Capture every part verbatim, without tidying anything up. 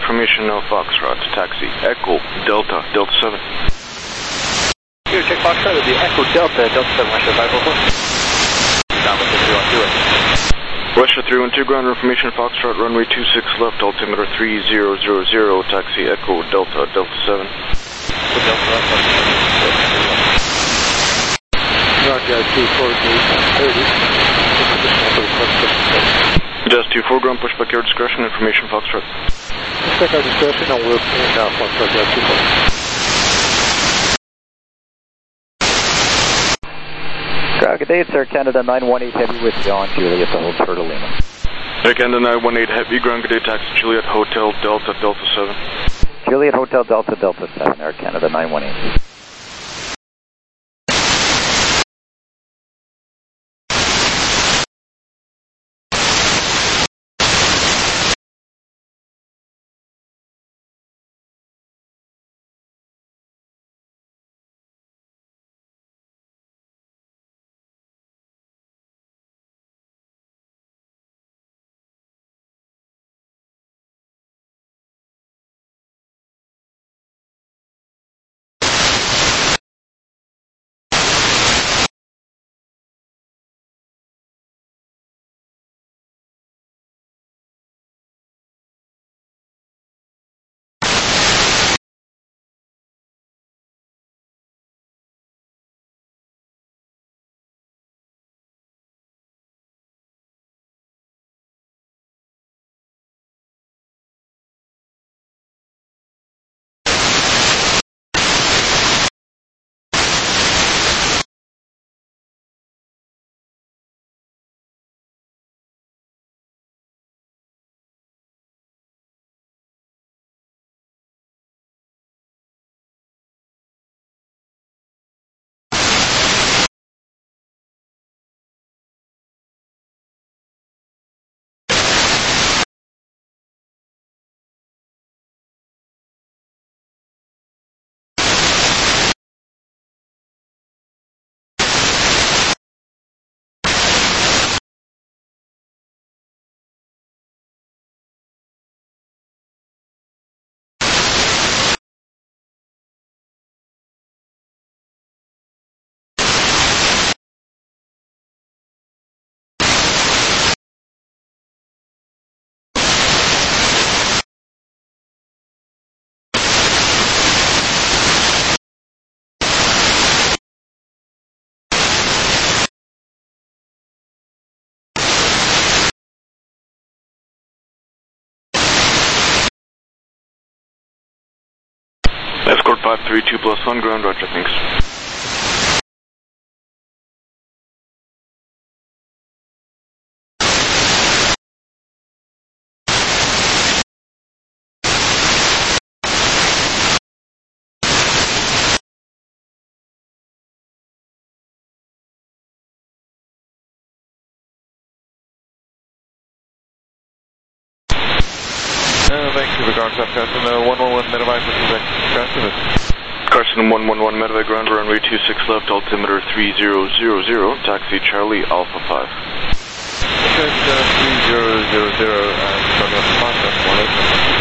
information, no Foxtrot, taxi, Echo, Delta, Delta seven. Here, check Foxtrot, it'll be Echo, Delta, Delta seven, Russia five four four. Down with three one two. Russia three one two, ground information, Foxtrot, runway two six left, altimeter three zero zero zero, taxi, Echo, Delta, Delta seven. Delta, Roger, two four thirty. Just two four, ground pushback your discretion, information, Foxtrot. Pushback our discretion, and we'll in uh, Foxtrot, two four. Good day, it's Air Canada nine one eight Heavy with John Juliet, the Hotel Lima. Air Canada nine one eight Heavy, ground, good day, taxi, Juliet, Hotel, Delta, Delta seven. Juliet, Hotel, Delta, Delta seven, Air Canada nine one eight. Escort five three two plus one, ground, roger, thanks. Uh, Vancouver ground, South Carson, uh, one one one Medevac, this is Carson. Carson one one one, Medevac ground, runway two six left, altimeter three zero zero zero, taxi Charlie Alpha five. Okay, uh, three zero zero zero, and Charlie Alpha five, that's one eight.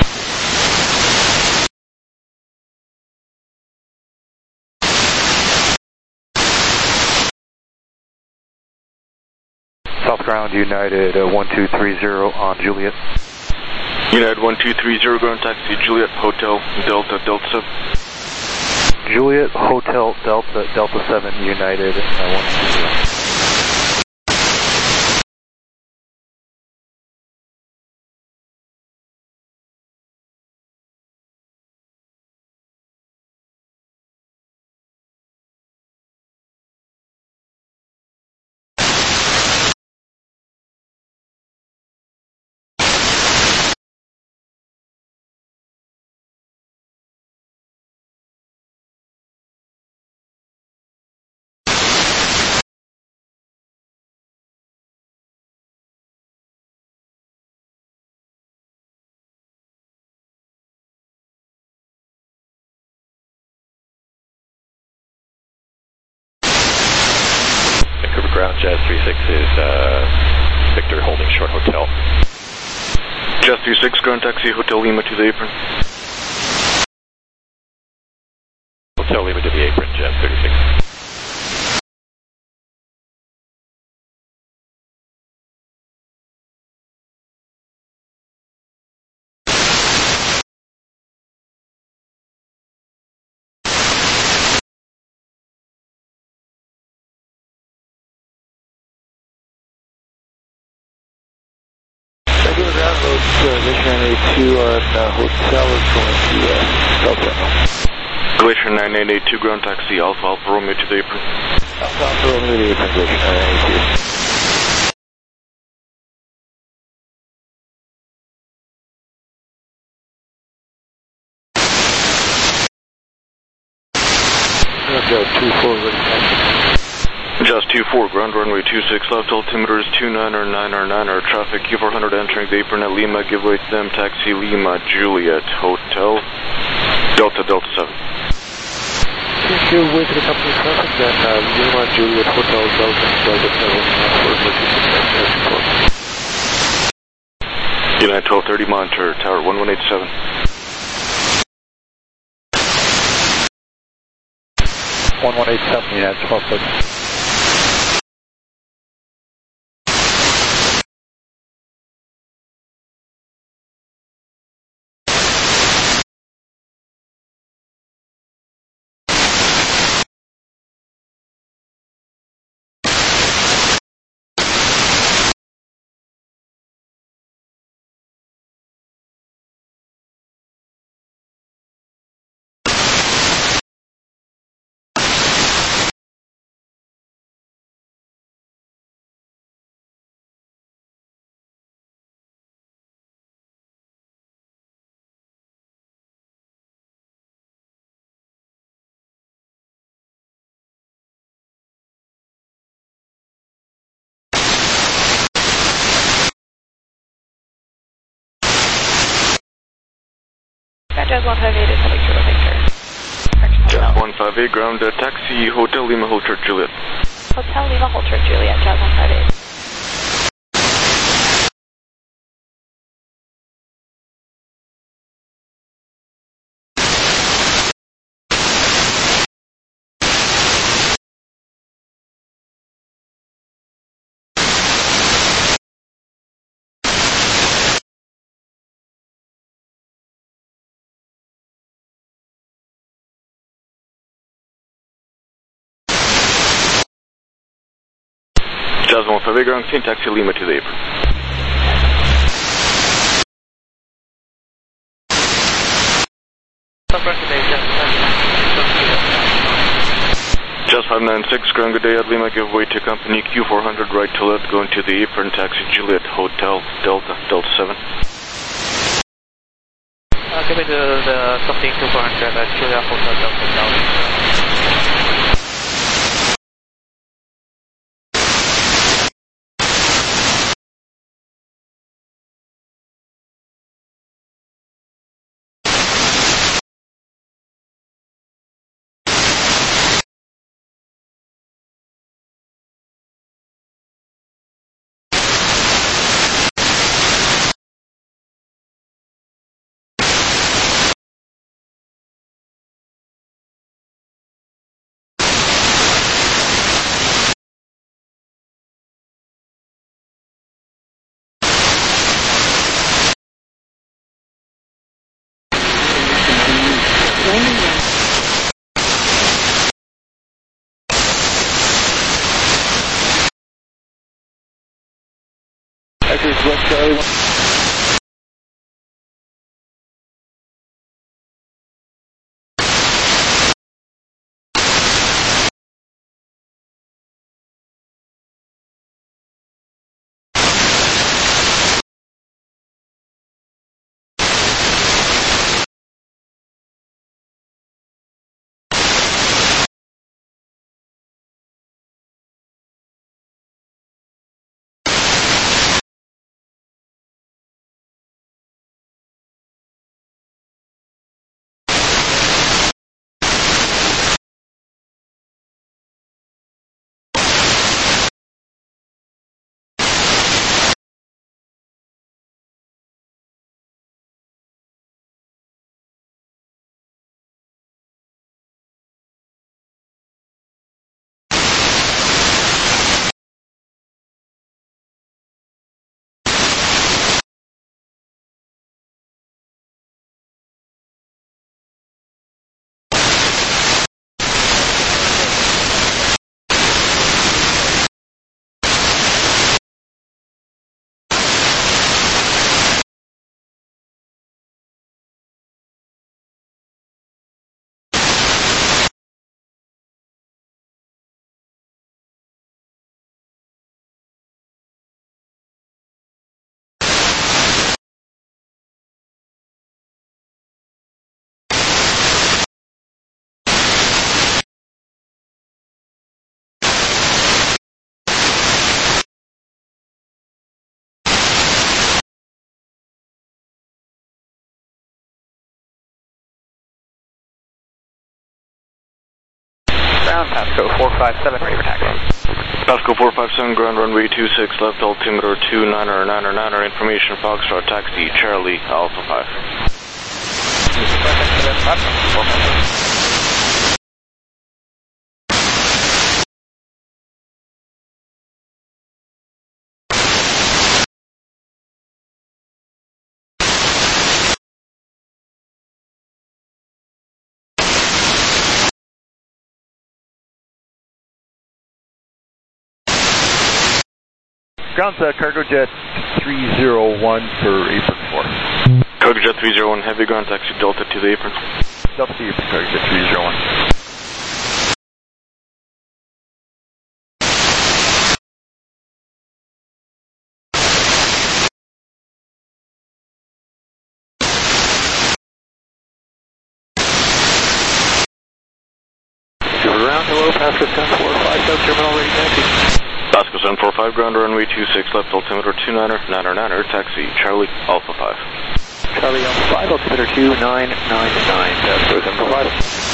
South ground, United uh, one two three zero on Juliet. United one two three zero, ground, taxi Juliet, Hotel, Delta, Delta seven. Juliet, Hotel, Delta, Delta seven, United uh, one two zero. Ground Jazz three six is uh, Victor holding short hotel. Jazz three six, ground taxi, Hotel Lima to the apron. Hotel Lima to the apron, Jazz thirty-six. Regular ground road, Glacier nine eighty-two on uh, Hotel is going to uh, Delta. Glacier nine eight eight two, ground taxi, Alpha Alpha Romeo to the apron. Alpha Alpha Romeo to the apron, Glacier nine eighty-two. Jazz two four, ready taxi. Jazz two four, ground runway two six left, altimeter is two nine or nine or nine, or traffic Q four hundred entering the apron at Lima, give way to them, taxi Lima, Juliet, Hotel, Delta, Delta seven. Give way to the company traffic, then uh, Lima, Juliet, Hotel, Delta, Delta seven, for emergency support. United twelve thirty, monitor, tower one one eight seven. one one eight seven, United twelve thirty. Jazz one five eight is heading to the Victor. Jazz one five eight, ground uh, taxi, Hotel Lima, Hotel Juliet. Hotel Lima, Hotel Juliet, Jazz one five eight. Jazz one five eight, ground clean, taxi Lima to the apron. Jazz five nine six, ground good day at Lima, give way to company Q four hundred, right to left, going to the apron, taxi Juliet, Hotel, Delta, Delta seven. Uh, give me the, the company Q four hundred, uh, Juliet, Hotel, Delta, Delta. Echoes West Charlie. ground, Pasco four five seven, ready for taxi. Pasco four five seven, ground runway two six, left altimeter two niner niner niner, information Foxtrot, taxi Charlie Alpha five. Ground set, Cargo Jet three zero one for apron four. Cargo Jet three zero one, heavy ground taxi Delta to the apron. Delta to the apron, Cargo Jet three zero one. Ground, hello, Pasco seven four five, South Terminal, ready taxi. Pasco seven four five, ground runway two six, left altimeter two niner niner niner, taxi Charlie Alpha five. Charlie Alpha five, altimeter two nine nine nine, Pasco seven four five.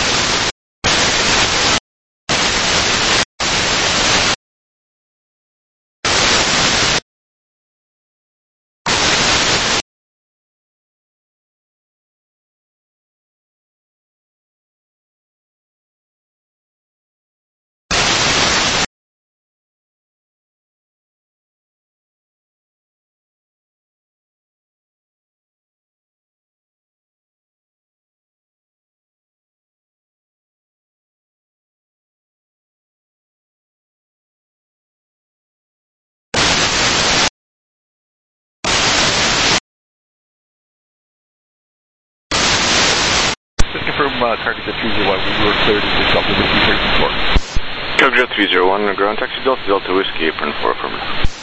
Just confirm uh, Cargo Jet three zero one, we were cleared to take off with the three thirty-four. Cargo Jet three zero one, ground taxi Delta Delta Whiskey, apron four affirmative.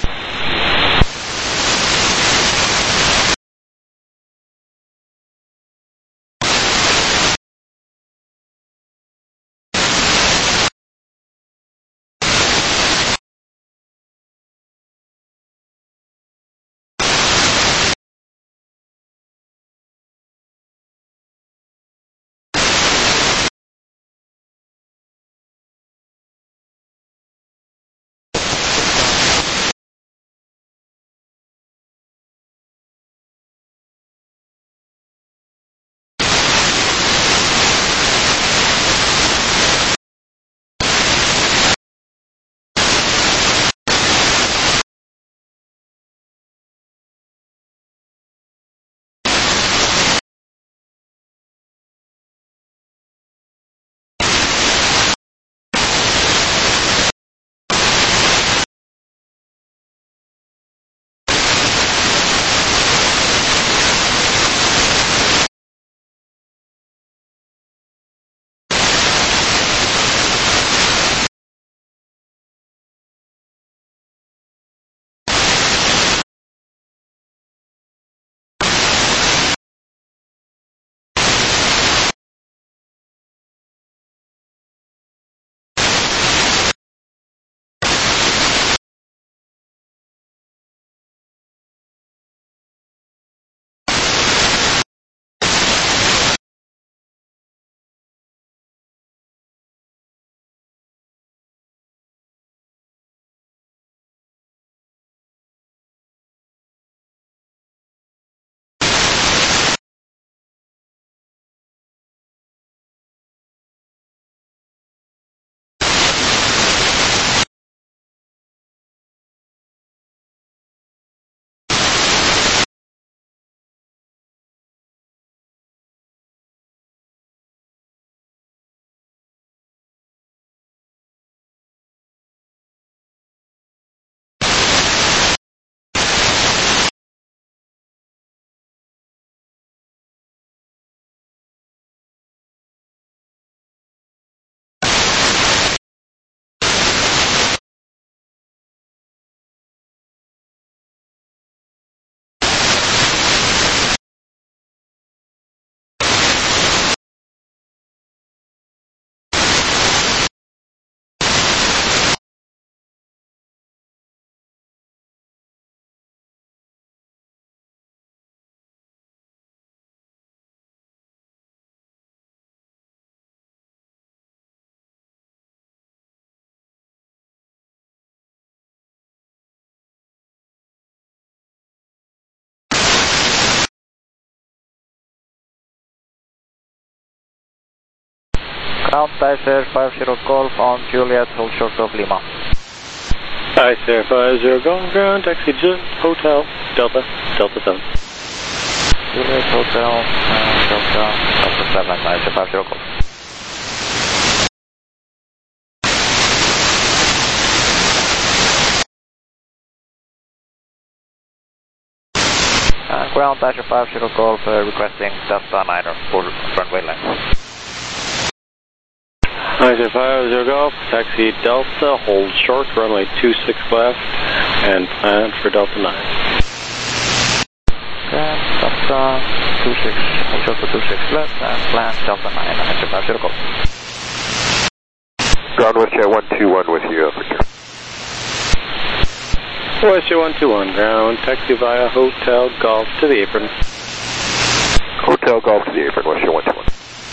Ground Icer five zero Golf on Juliet, hold short of Lima. Icer five zero Golf, ground, taxi to Hotel, Delta, Delta seven. Juliet Hotel, uh, Delta, Delta seven, Icer five zero Golf. Uh, ground Icer five zero Golf, uh, requesting Delta niner for runway length. Icer five zero Golf, taxi Delta, hold short, runway two six left, and plan for Delta nine. Okay, Delta two six, hold short for two six left, and plan Delta nine, Icer five zero Golf. Ground Westjet one two one with you, Victor. Westjet one two one, ground, taxi via Hotel Golf to the apron. Hotel Golf to the apron, Westjet one two one.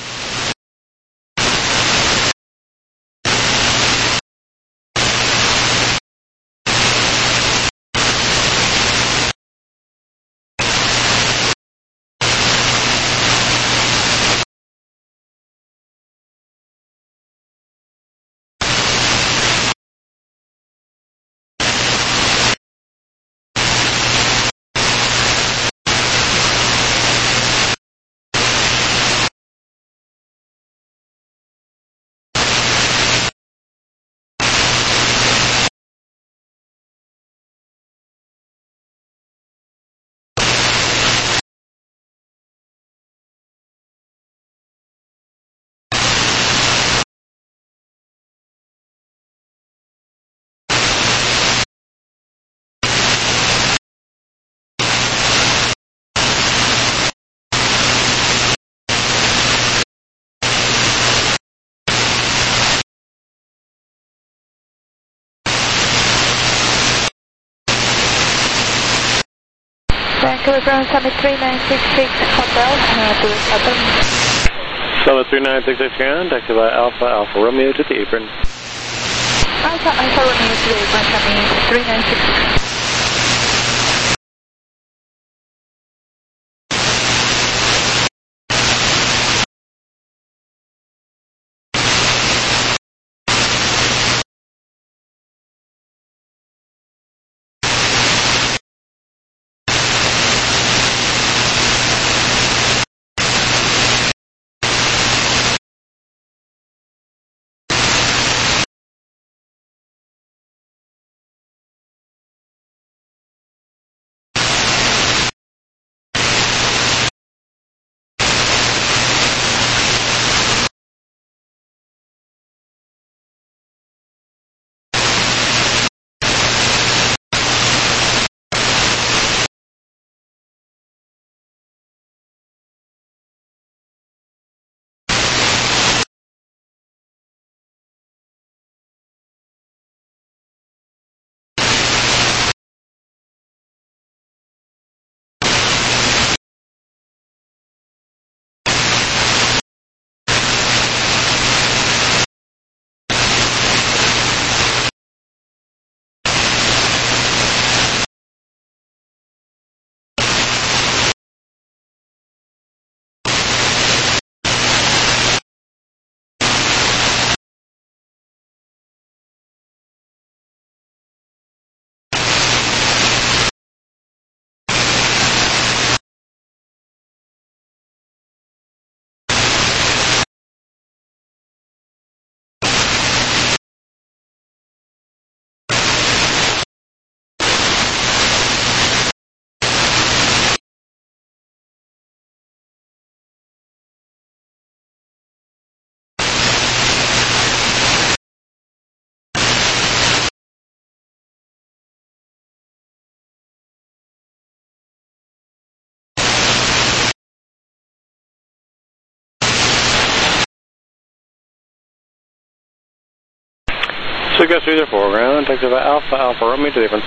Vancouver ground Summit three nine six six Hotel, uh, to the southern. Summit three nine six six ground, taxi via Alpha, Alpha Romeo to the apron. Alpha, Alpha Romeo to the apron, Summit three nine six six. So guess three zero four, ground, taxi via Alpha, Alpha Romeo to the apron.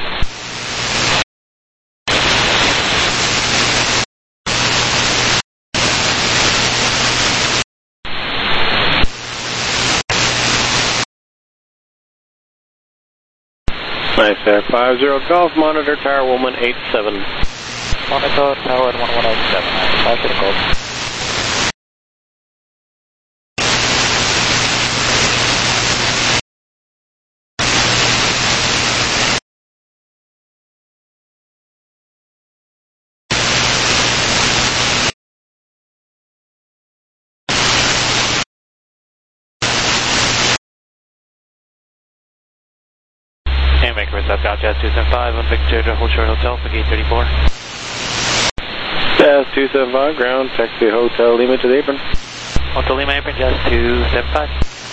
Nice there, five zero Golf, monitor tower one one eight seven. Monitor tower one one eight seven, five zero Golf. Southbound Jazz two seven five on Victor to Hotel Hotel for gate thirty-four. Jazz two seven five, ground, taxi Hotel Lima to the apron. Hotel Lima apron, Jazz two seven five.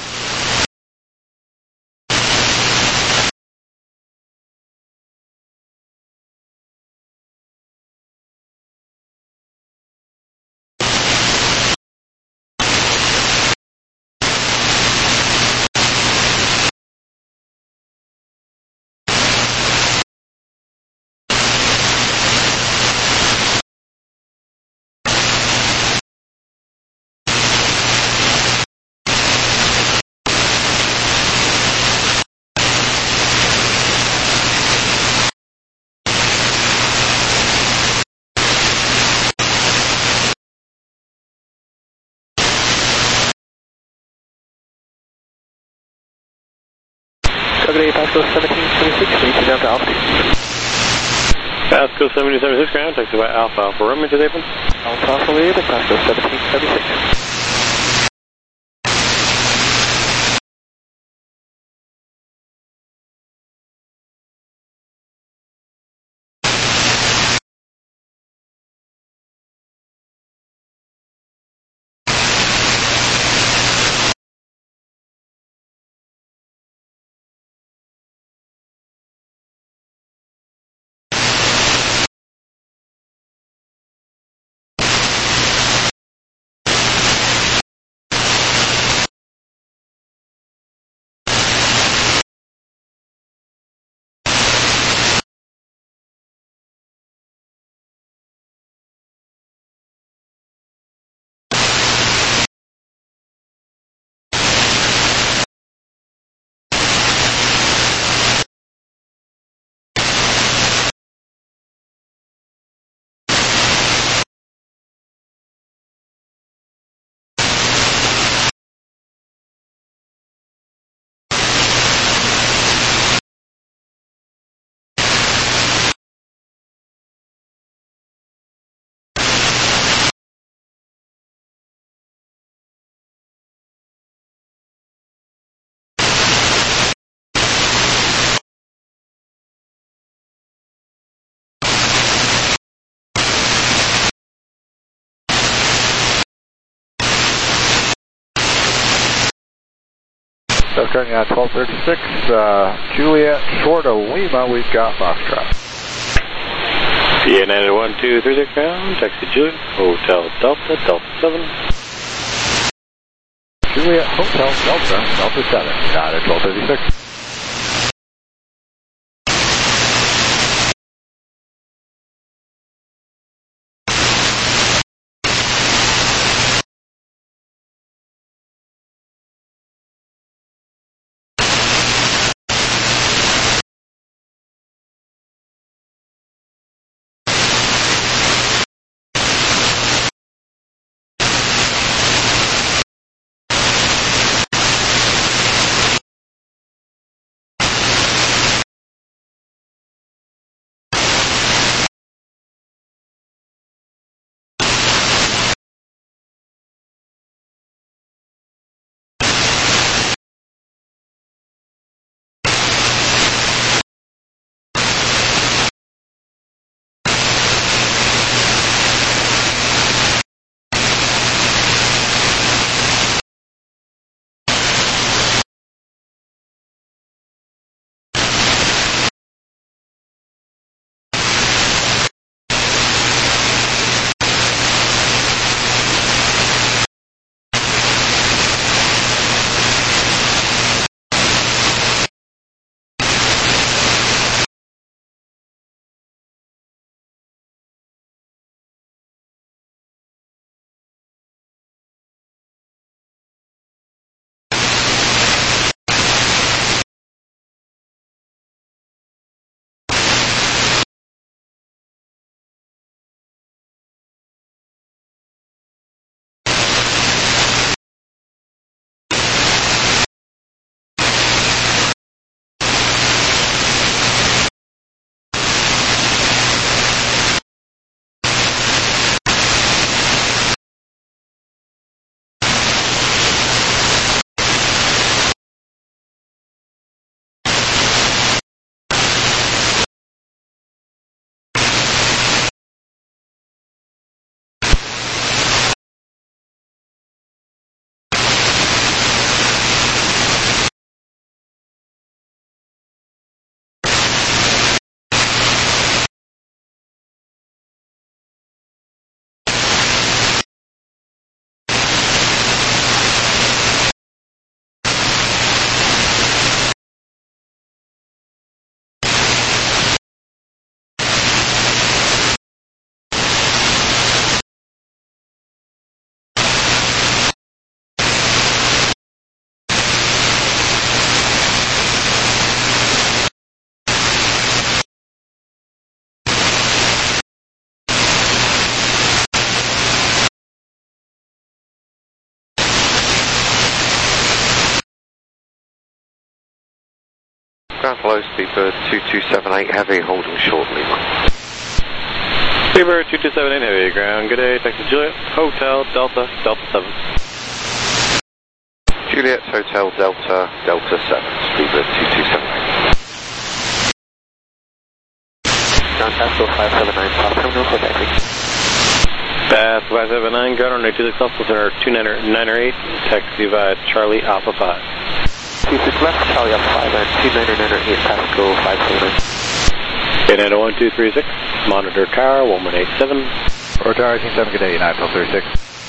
Calgary, Pasco seventeen seventy-six, reaching down to altitude. Pasco seventeen seventy-six, ground, taxi by Alpha Alpha Romeo to the apron. Alpha Alpha lead, Pasco seventeen seventy-six. So starting at twelve thirty-six, uh, Juliet, short of Lima, we've got Foxtrot. C A nine one two three six, ground, taxi Juliet, Hotel Delta, Delta seven. Juliet, Hotel Delta, Delta seven, got it, twelve thirty-six. Ground hello, Speedbird two two seven eight Heavy, holding short Lima. Speedbird two two seven eight Heavy, ground, good day, Texas Juliet, Hotel, Delta, Delta seven. Juliet, Hotel, Delta, Delta seven, Speedbird two two seven eight. Ground Pascal five seven nine, South Terminal, for taxi. Pass five seven nine, ground on two six Alpha Center two nine eight, taxi via Charlie Alpha five. two six left, Charlie Alpha five and two nine nine eight Pascal five seven nine. United one two three six, monitor tower one one eight seven. Or tower eighteen seven, good day, United twelve thirty-six.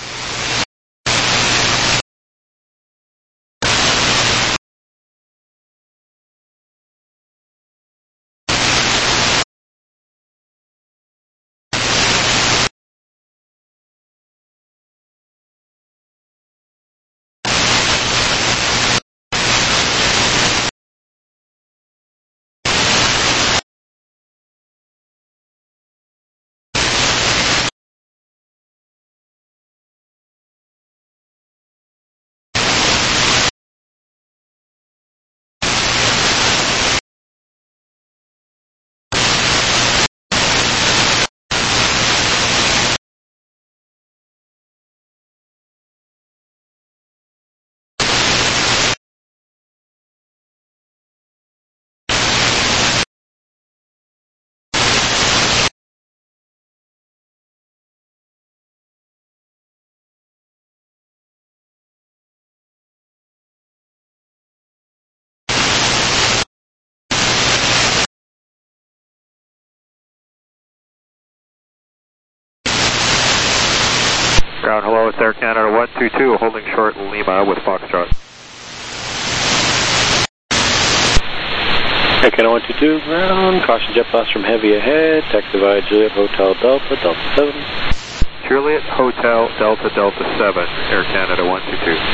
Ground hello, it's Air Canada one two two, holding short Lima with Foxtrot. Air Canada one two two, ground, caution jet blast from Heavy ahead, taxi via Juliet, Hotel, Delta, Delta seven. Juliet, Hotel, Delta, Delta seven, Air Canada one two two.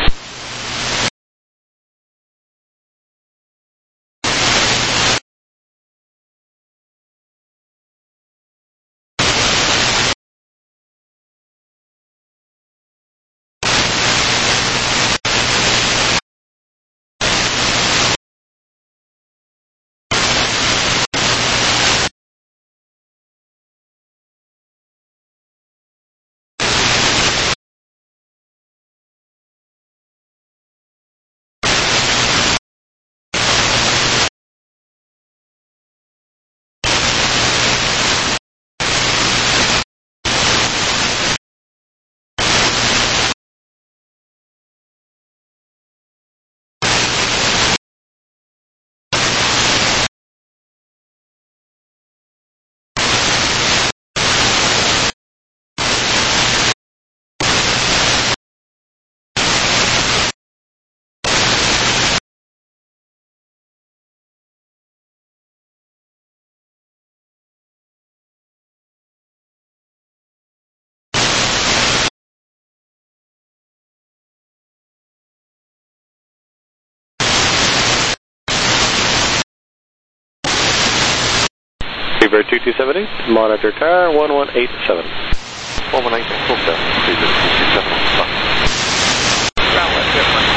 Speedbird two two seven eight, monitor tower one one eight seven. one one eight seven, Speedbird two two seven eight. Ground left,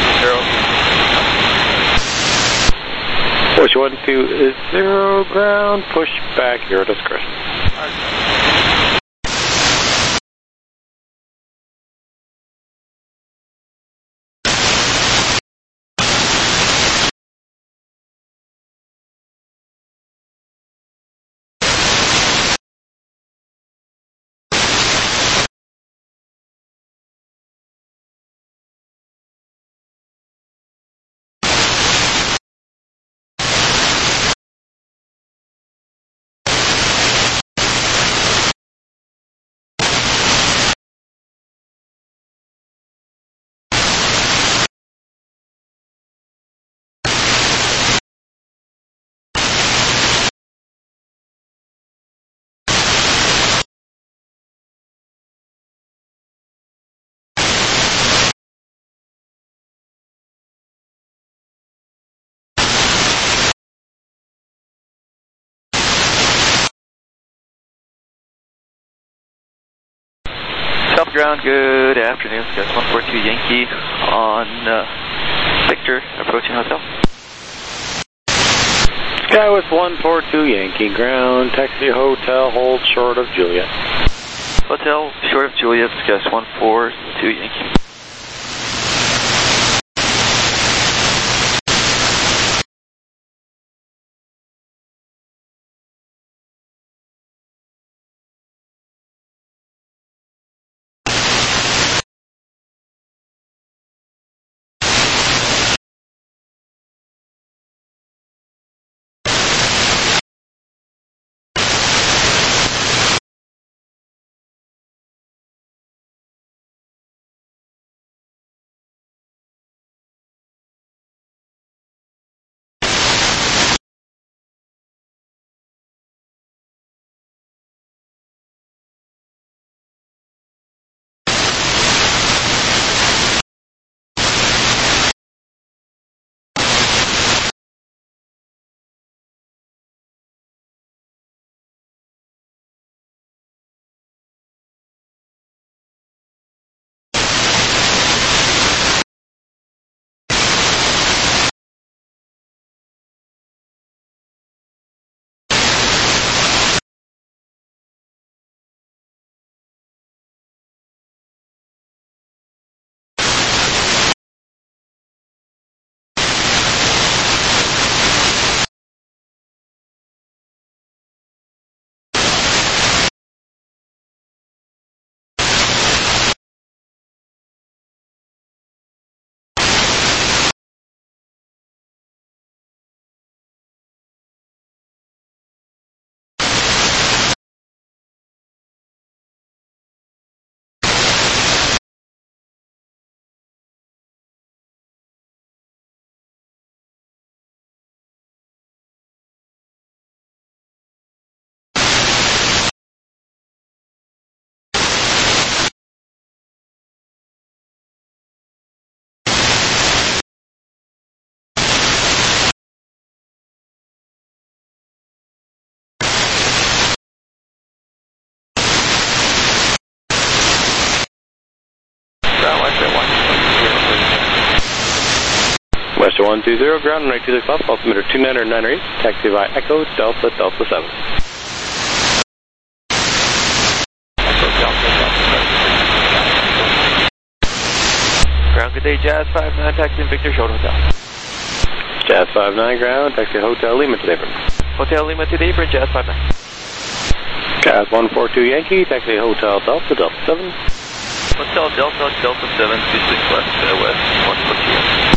Push one two zero, ground, push back, Euro discretion. South ground, good afternoon. Got one four two Yankee on uh, Victor, approaching hotel. Skywest one four two Yankee ground, taxi hotel, hold short of Juliet. Hotel, short of Juliet, Skywest one four two Yankee. Western one two zero, ground runway two six left, altimeter two nine nine eight, taxi via Echo Delta Delta seven. Echo Delta Delta seven. Ground, good day, Jazz five nine, taxi Victor, short hotel. Jazz five nine, ground, taxi Hotel Lima to the apron. Hotel Lima to the apron, Jazz five nine. Jazz one four two Yankee, taxi Hotel Delta Delta seven. Hotel Delta Delta seven, two six left, uh, west, one four two Yankee.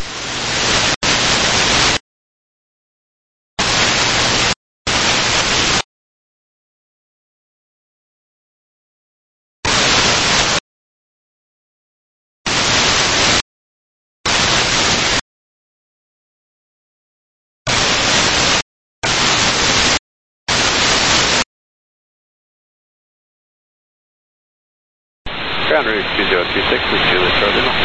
Ground route two zero two six is Juliet Charlie Lima.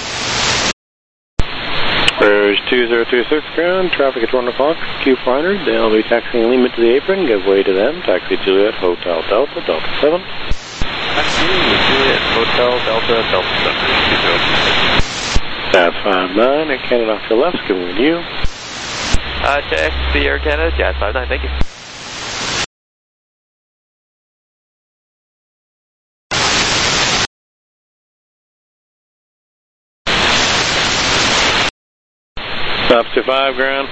Rouge two zero two six, ground, traffic at one o'clock, Q four hundred, they'll be taxiing Lima to the apron, give way to them, taxi Juliet, Hotel Delta, Delta seven. Taxi Juliet, Hotel Delta, Delta seven, two zero two six. Jazz five nine, Air Canada off your left, good with you. Uh, taxi Air Canada, Jazz five nine, thank you. Up to five, ground.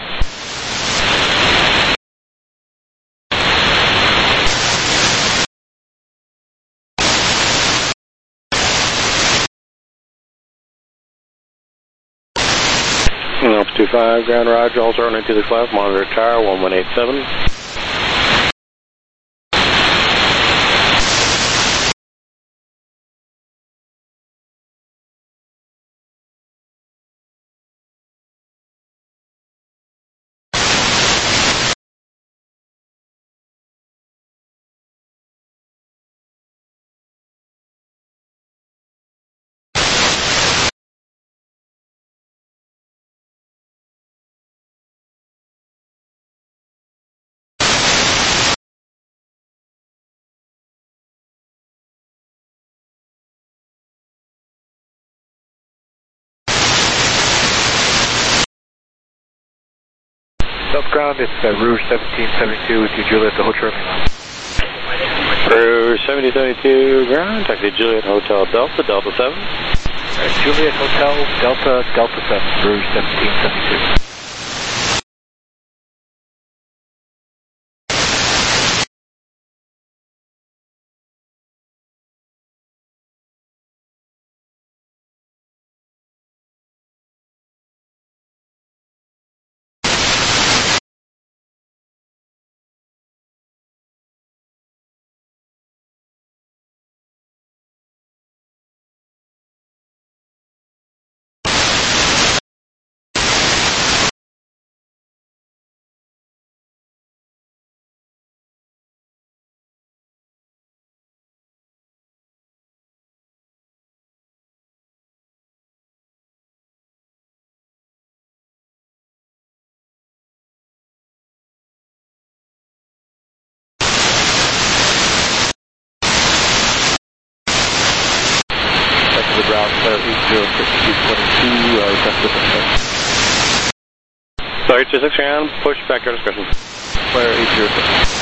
Up to five, ground, Roger, alternate to the left, monitor tower one one eight seven. South ground, it's uh, Rouge seventeen seventy-two to Juliet to Hotel Lima. Rouge seventeen seventy-two ground, taxi Juliet Hotel Delta, Delta seven. Right, Juliet Hotel Delta, Delta seven, Rouge seventeen seventy-two. The ground, clear eight zero six two twenty-two, uh, request different. Sorry, two six ground, push back your discretion. Clear eight zero six.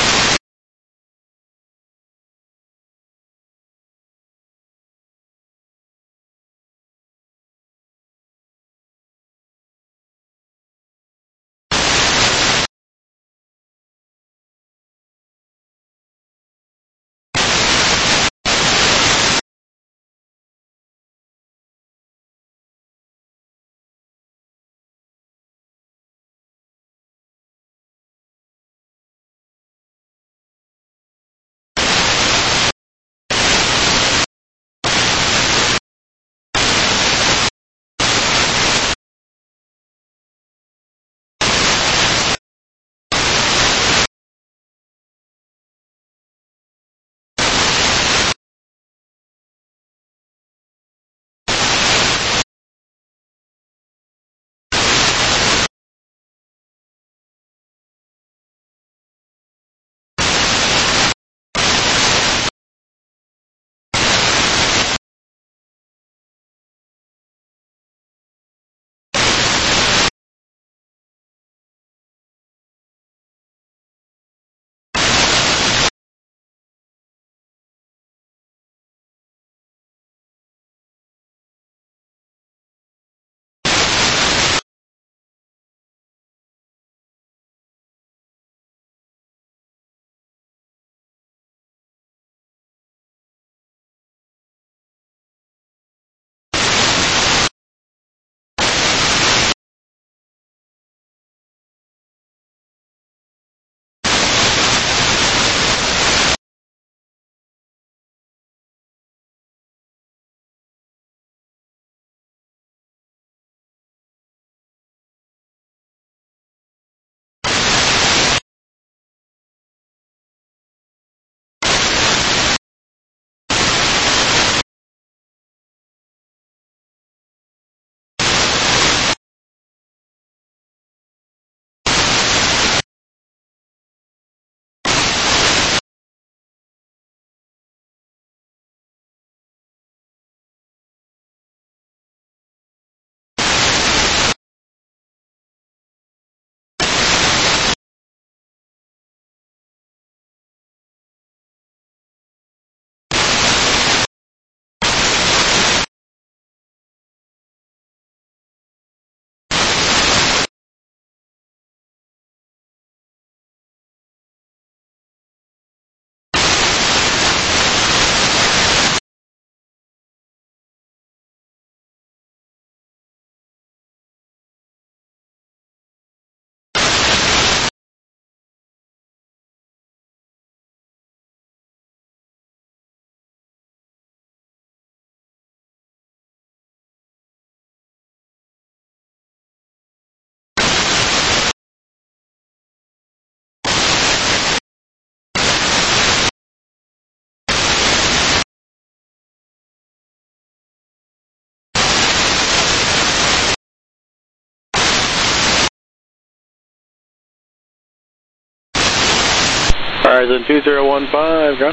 Horizon two zero one five, ground.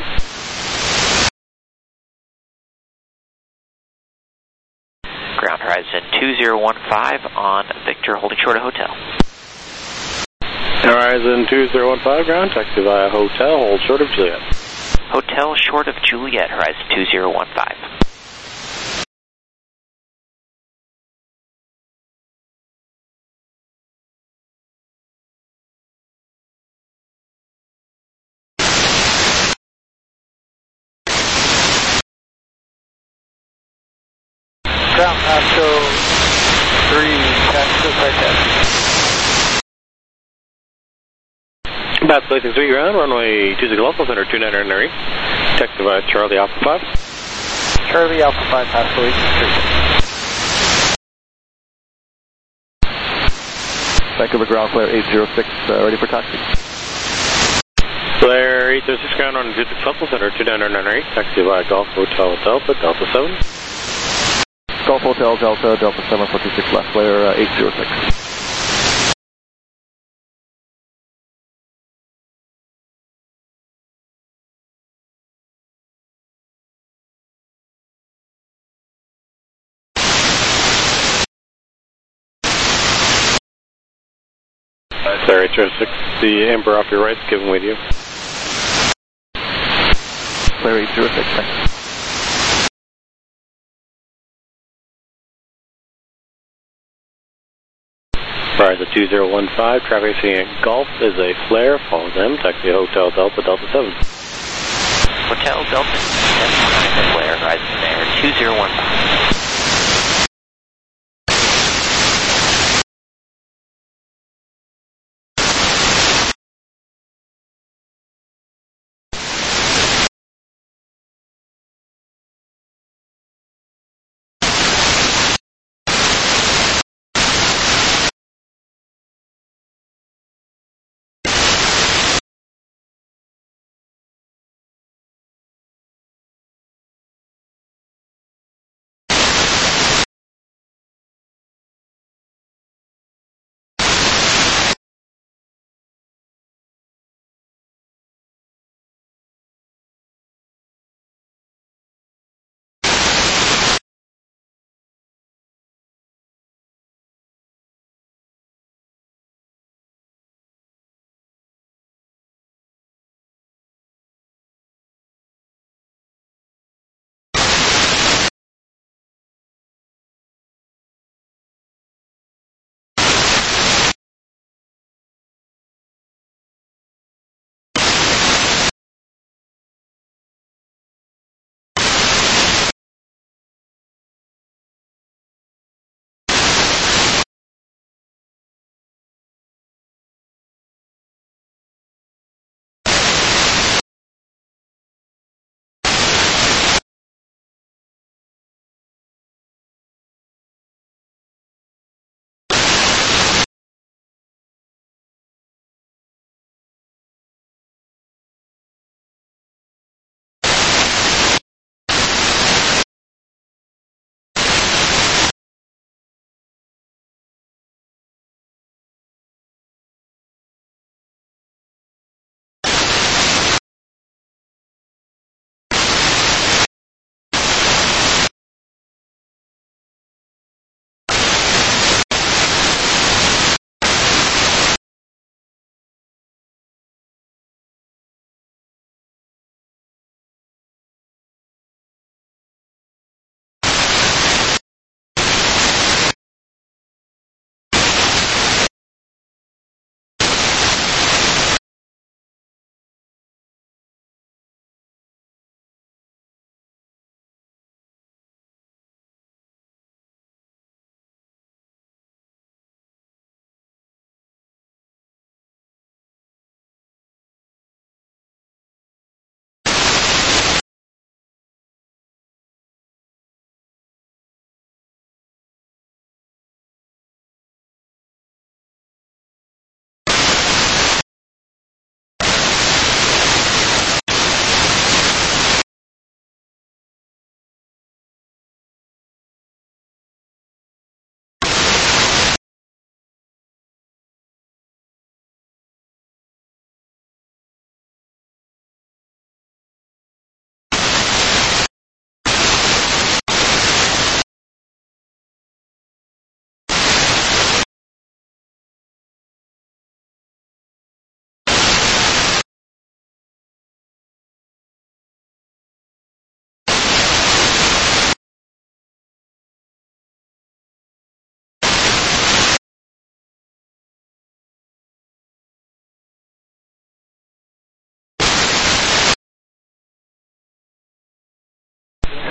Ground Horizon two zero one five on Victor holding short of hotel. Horizon two zero one five, ground, taxi via Hotel, hold short of Juliet. Hotel short of Juliet, Horizon two zero one five. Ground, Pasco three, taxi, right there. Pasco three, ground, runway two six Alpha, center two nine nine, taxi via Charlie Alpha five. Charlie Alpha five, Pasco eight three. Vancouver ground, flare eight zero six, uh, ready for taxi. Flare eight zero six, ground, on two six Alpha, center two nine nine, taxi via Golf Hotel Delta, Delta seven. Golf Hotel Delta, Delta seven four two six left, flare uh, eight zero six. Flare eight zero six, the Emperor off your right, giving with you. Flare eight zero six, thanks. Horizon two zero one five, traffic seeing Golf is a flare, follow them, taxi Hotel Delta, Delta seven. Hotel Delta seven, flare, Horizon Air two zero one five.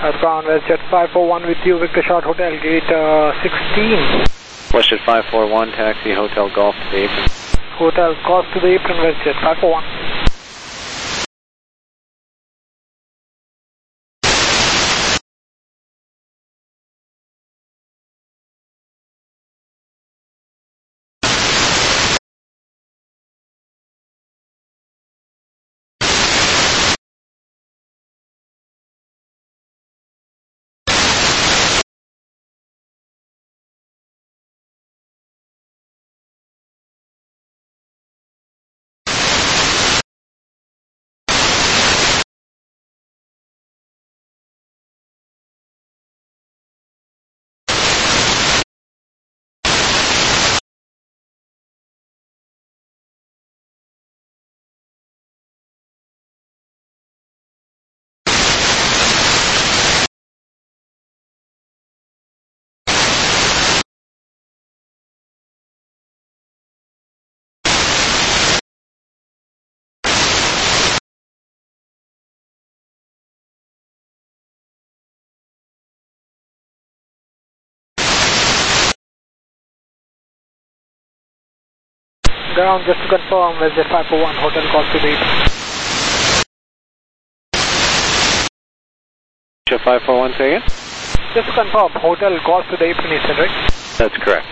Outbound WestJet five four one with you, Victor Short Hotel, gate uh, sixteen. WestJet five four one, taxi Hotel Golf to the apron. Hotel Golf to the apron, WestJet five four one. Ground, just to confirm, WestJet five four one, Hotel Golf to the apron. WestJet five four one, say again? Just to confirm, Hotel Golf to the apron, you said, right? That's correct.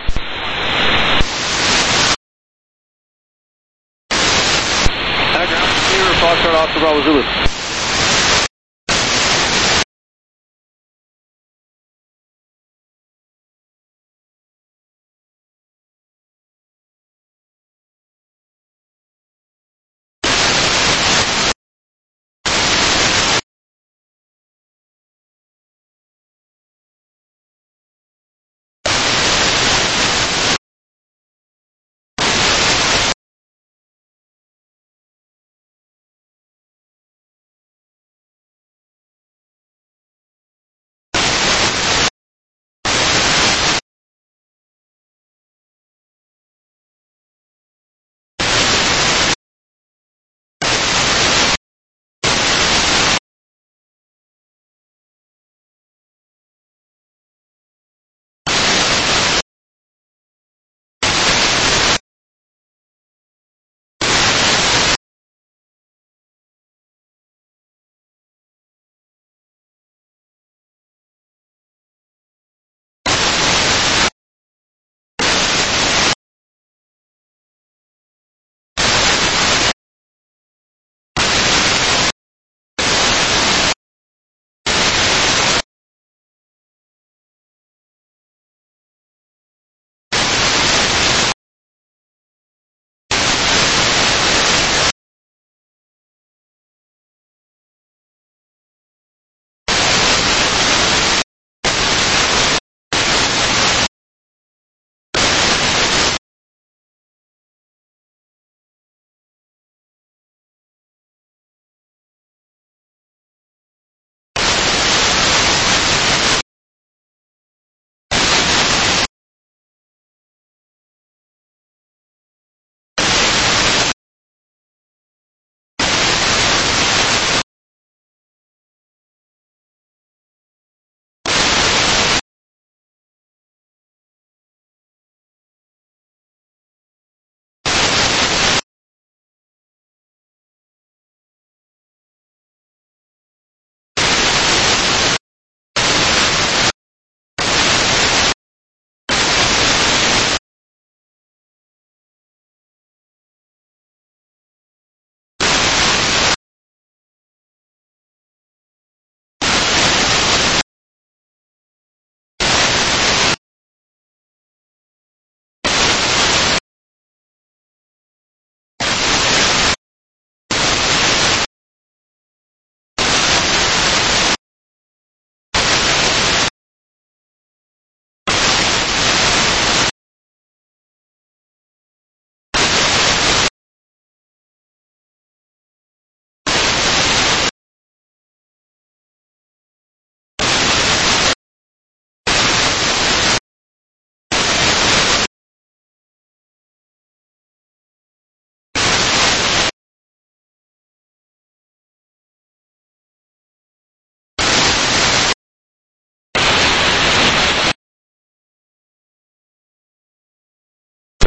Uh, ground, clear, Foxtrot, Oscar Bravo Zulu.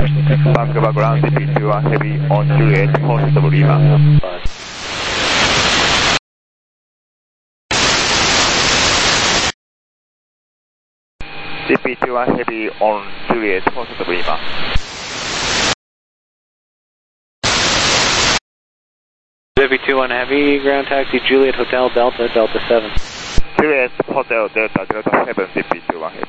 Vancouver ground, C P two one Heavy on Juliet, host of Lima. C P two one Heavy on Juliet, host of Lima. C P two one Heavy, ground taxi Juliet Hotel Delta, Delta seven. Juliet Hotel Delta, Delta seven, C P two one Heavy.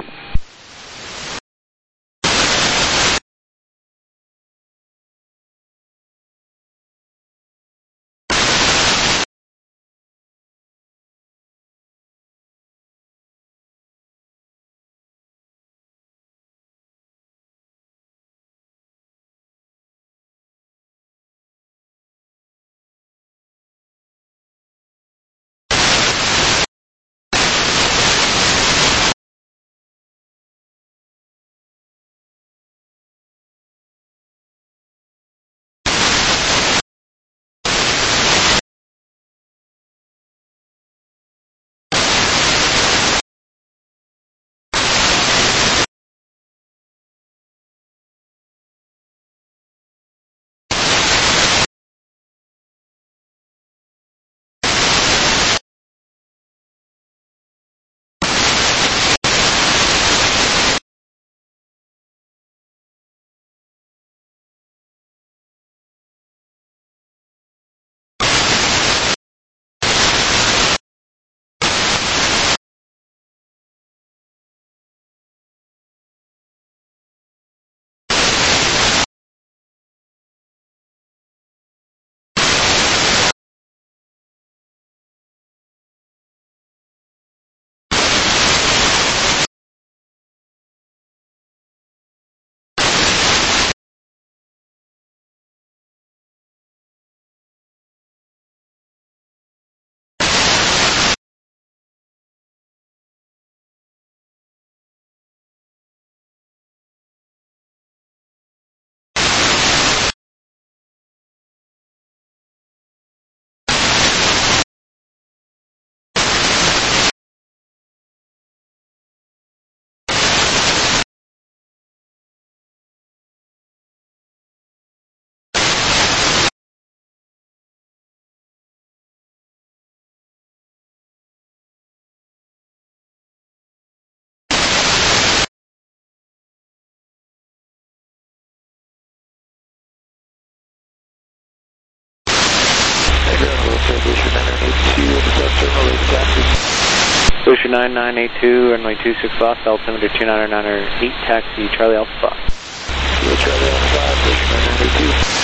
Ocean nine nine eight two, runway two six Fox, altimeter two nine nine eight, taxi Charlie Alpha Fox. Charlie Alpha Fox, Ocean nine nine eight two.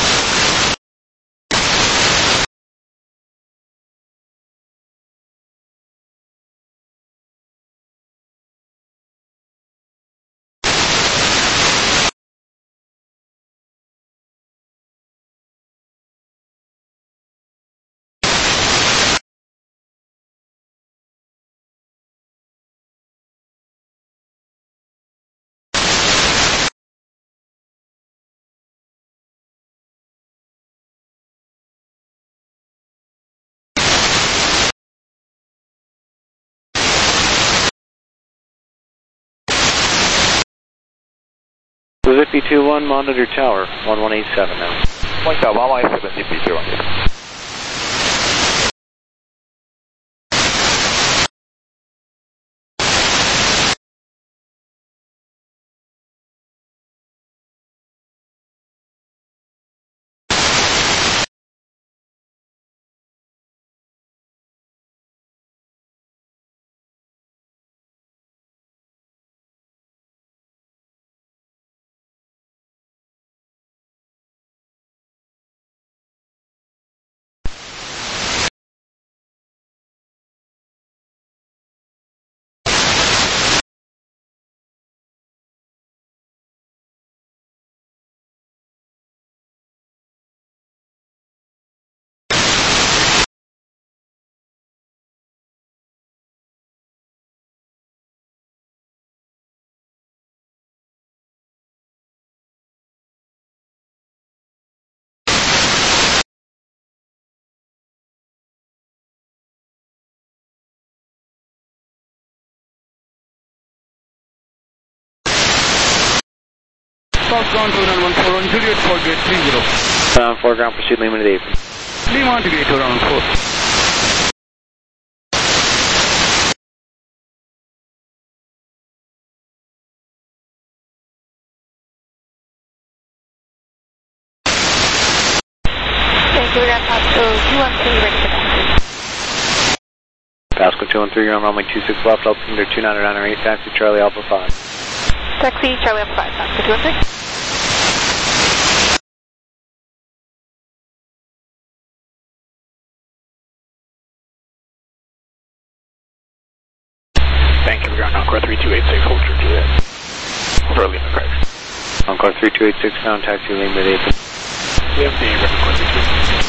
Zippy two one, monitor tower, one one eight seven now. Monitor one one eight seven, Zippy two one. Foxground two nine one four on Juliet four gate three zero. Ground four, ground proceed Lima to the apron. Lima to gate around four. Thank you, Pasco two one three, ready for taxi. Pasco two one three, you're on runway two six left, altimeter two nine nine eight, taxi Charlie Alpha five. Taxi, Charlie Alpha five, Pasco two one three. Thank you, ground Encore three two eight six, hold true Juliet. Over Lima, correct. Encore three two eight six, ground taxi Lima to the apron. We have the Encore three two eight six.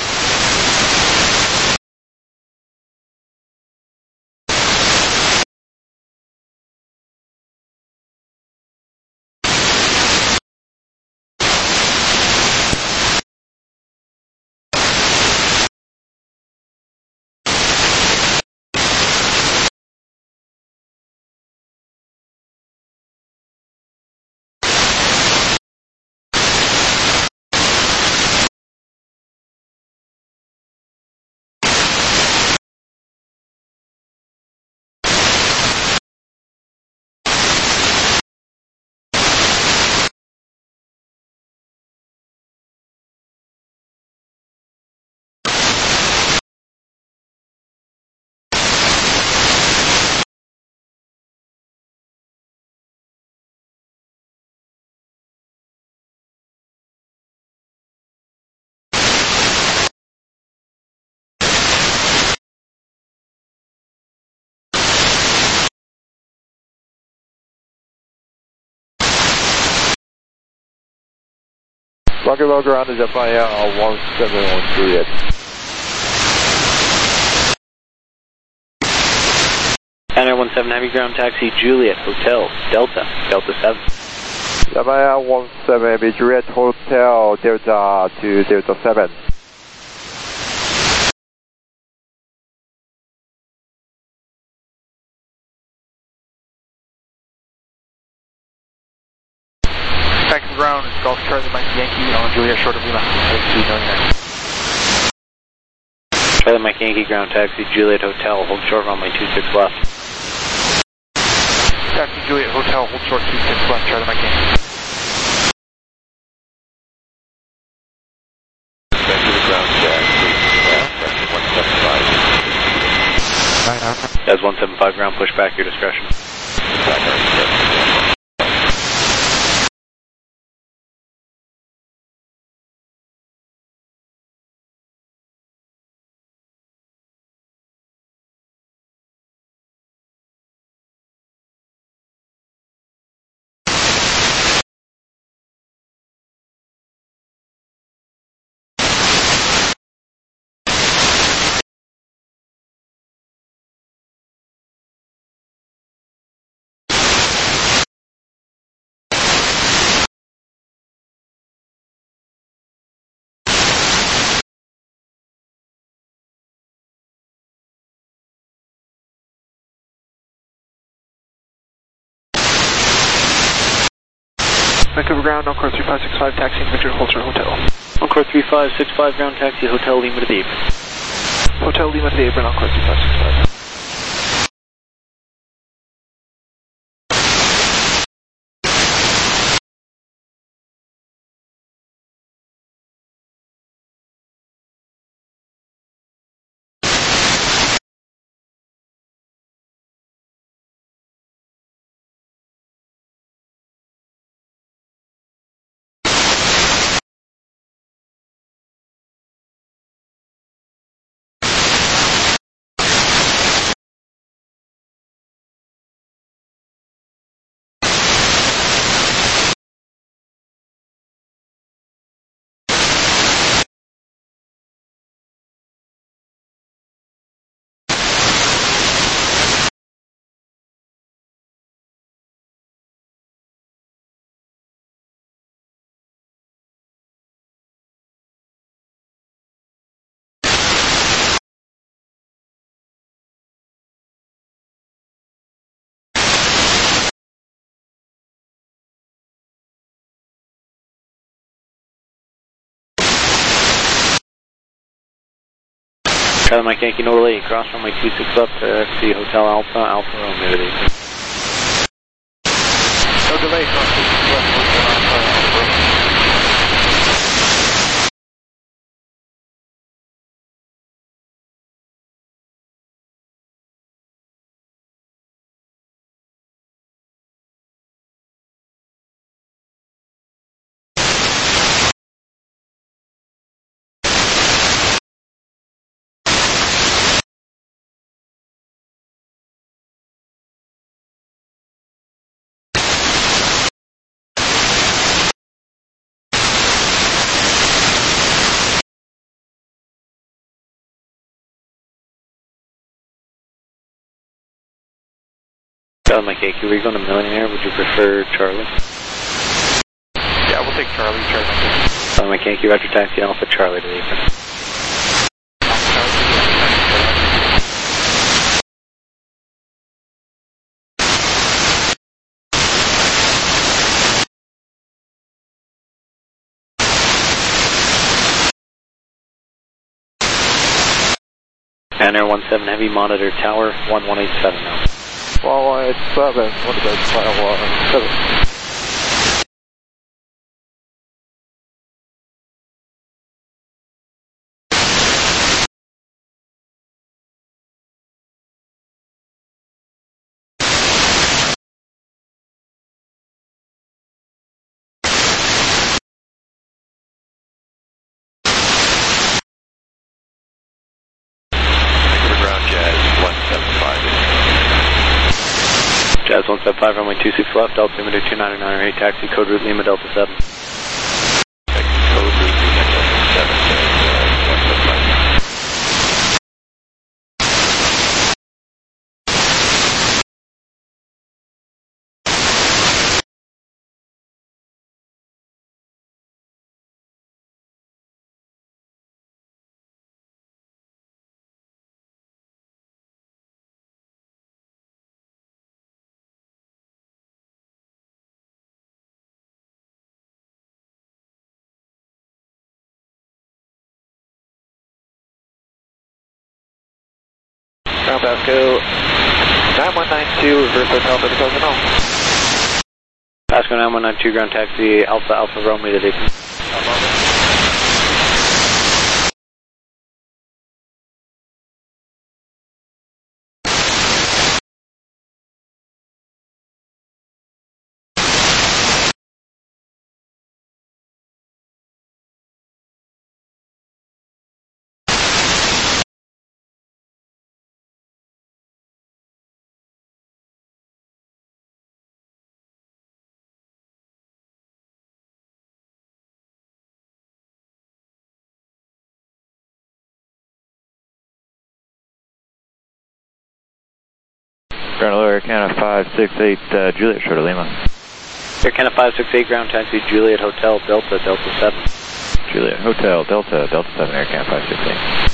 Rocket Roll ground is F I L one seven one Juliet. Niner one seven, heavy ground taxi Juliet Hotel Delta Delta seven. F I L one seven, heavy Juliet Hotel Delta to Delta seven. Taxi ground, Golf Charlie Mike Yankee on Juliet short of Lima, two ninety-nine. Charlie Mike Yankee ground taxi Juliet Hotel, hold short runway two six left. Taxi Juliet Hotel, hold short two six left, Charlie Mike Yankee. Back to the ground taxi, taxi one seven five. As one seven five ground, push back your discretion. Vancouver ground, Encore three five six five, taxi Victor Holster Hotel. Encore three five six five, ground taxi Hotel Lima to the apron. Hotel Lima to the apron, Encore three five six five. Charlie Mike Yankee North eight, cross runway two six left to Taxi Hotel Alpha, Alpha Romeo eight. No delay, cross two six left, Hotel Alpha, Alpha Romeo. Charlie Mike Yankee, were you going to Millionaire? Would you prefer Charlie? Yeah, we'll take Charlie, Charlie Mike Yankee. Charlie Mike Yankee, Roger Taxi Alpha Charlie to the apron. And Air one seven Heavy, monitor tower one one eight seven now. one eight seven, what is that, file uh, seven? Jazz one seven five, runway two six left, altimeter two nine nine eight, taxi code route Lima Delta seven. Code route Lima Delta seven, uh, one seven five. Ground Pasco nine one nine two, reverse Hotel Medical Canal. Pasco nine one nine two, ground taxi Alpha Alpha Romeo to the apron. Ground Lower Air Canada five six eight, uh, Juliet, short of Lima. Air Canada five six eight, ground taxi Juliet Hotel Delta Delta seven. Juliet Hotel Delta Delta seven, Air Canada five six eight.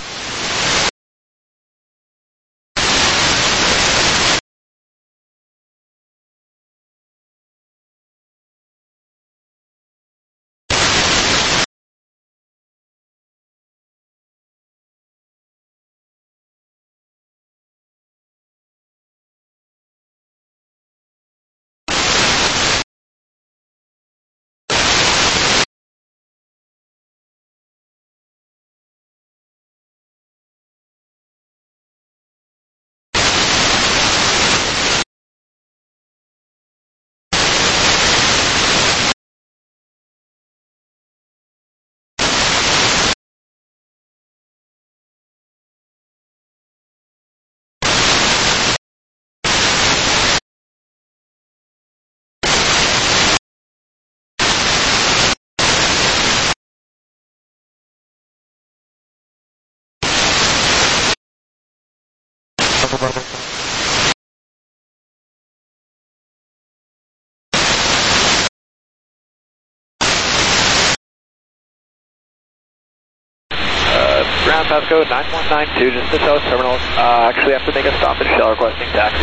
Ground Pasco nine one nine two, just to South Terminal. Uh, actually have to make a stop at Shell requesting taxi.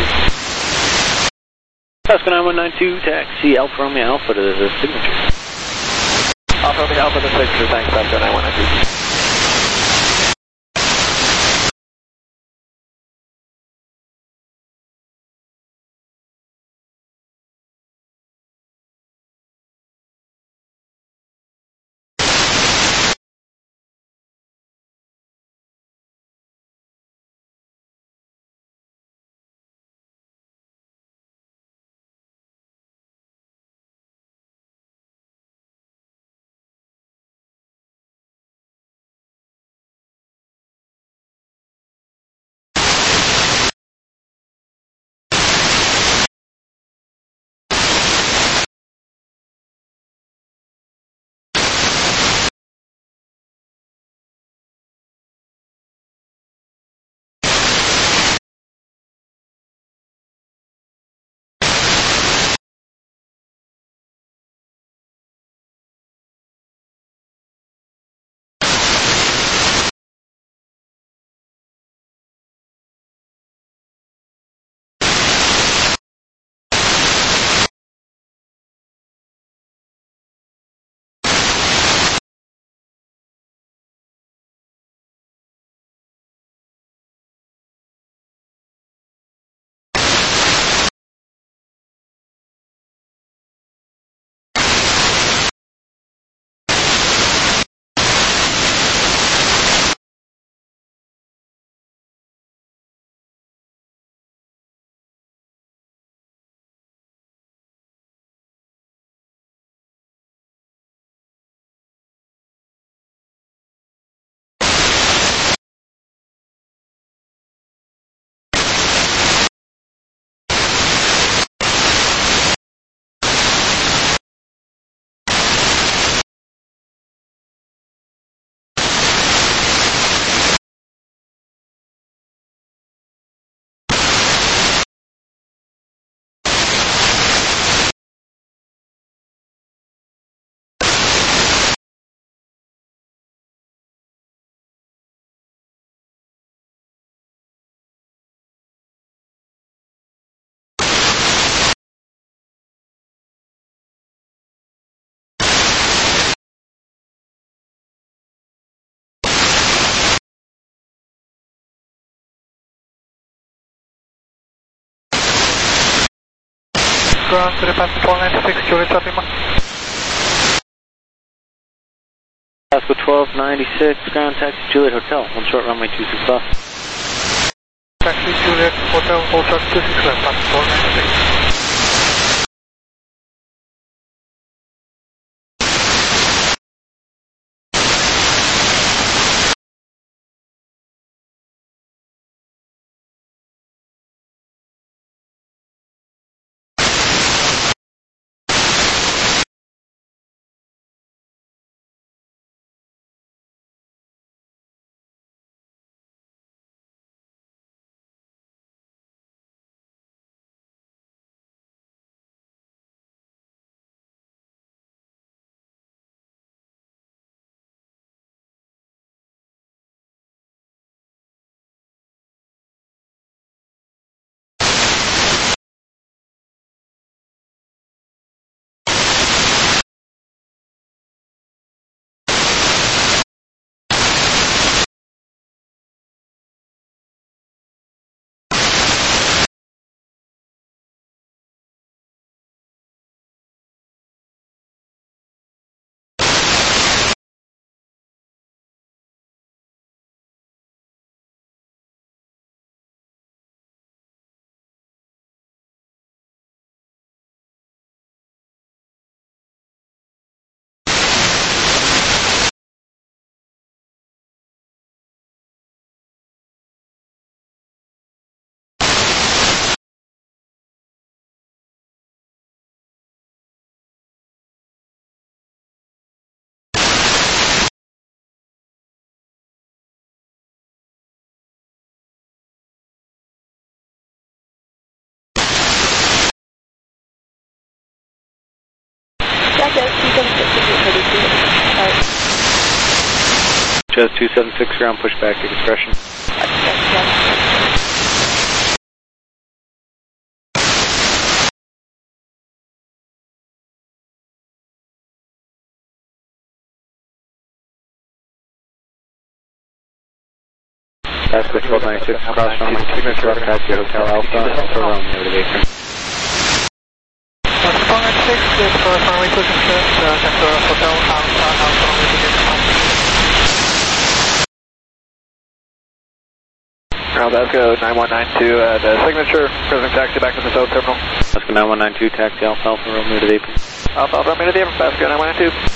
Pasco nine one nine two, taxi Alpha Romeo Alpha to the signature. Alpha Romeo Alpha to the signature, thanks Pasco nine one nine two. ground to the Pasco twelve ninety-six, Juliet Charlie Lima. Pasco twelve ninety-six, ground taxi Juliet Hotel, one short runway two six left. Taxi Juliet Hotel, hold short two six left, Pasco twelve ninety-six. Jazz two seven six, ground pushback to discretion. Pasco twelve ninety-six, cross runway signature left taxi Hotel Alpha, Alpha Romeo to the apron. Pasco twelve ninety-six, clear for runway two six left, Central Hotel Alpha, Alpha Romeo to the apron. Ground Pasco nine one nine two at uh, signature, present taxi back to the South Terminal. Pasco nine one nine two, taxi Alpha Alpha Romeo to the apron. Alpha Alpha Romeo to the apron, Pasco nine one nine two.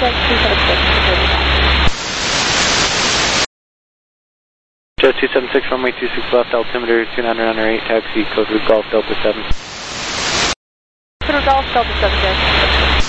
Jet two seven six, Jet two seven six, runway two six left, altimeter two nine nine eight, taxi, code route Golf Delta seven. Code route Golf Delta seven, Jet.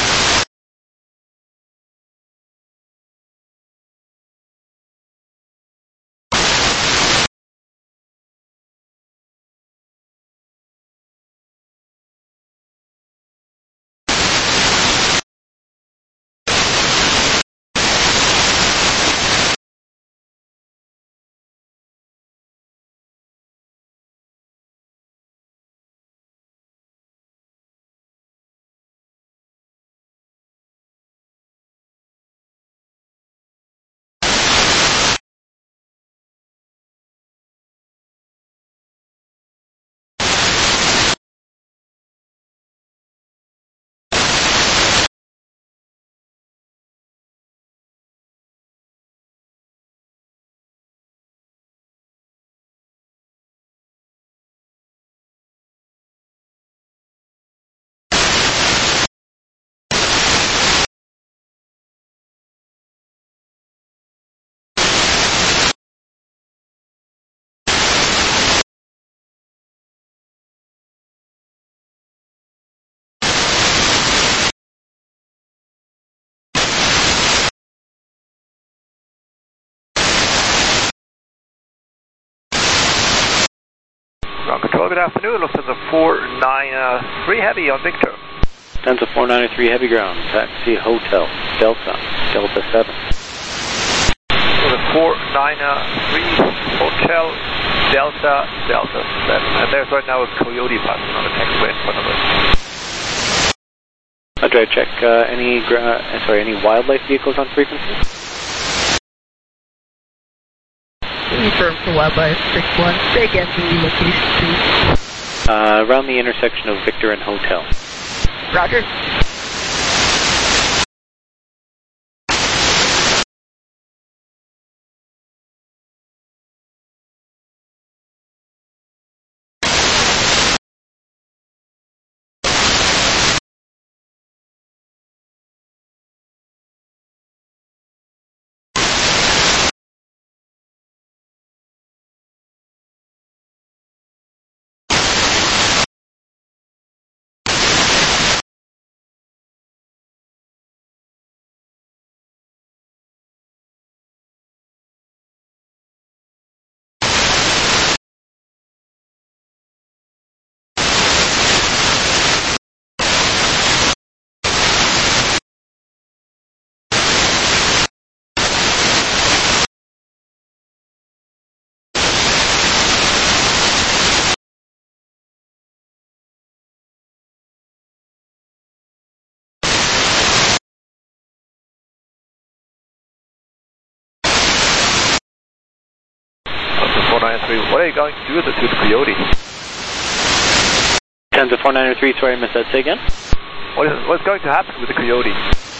Ground control, good afternoon. Lufthansa four nine three Heavy on Victor. Lufthansa four nine three Heavy ground, taxi Hotel Delta, Delta seven. four nine three Hotel Delta, Delta seven. And there's right now a coyote passing on the taxiway in front of us. Roger, check uh, any, gra uh, sorry, any wildlife vehicles on frequency? Confirm for wildlife six one. Say again the location, please. Uh, around the intersection of Victor and Hotel. Roger. four nine three, what are you going to do with the, to the coyote? Lufthansa four nine three, sorry I missed that, say again? What is, what's going to happen with the coyote?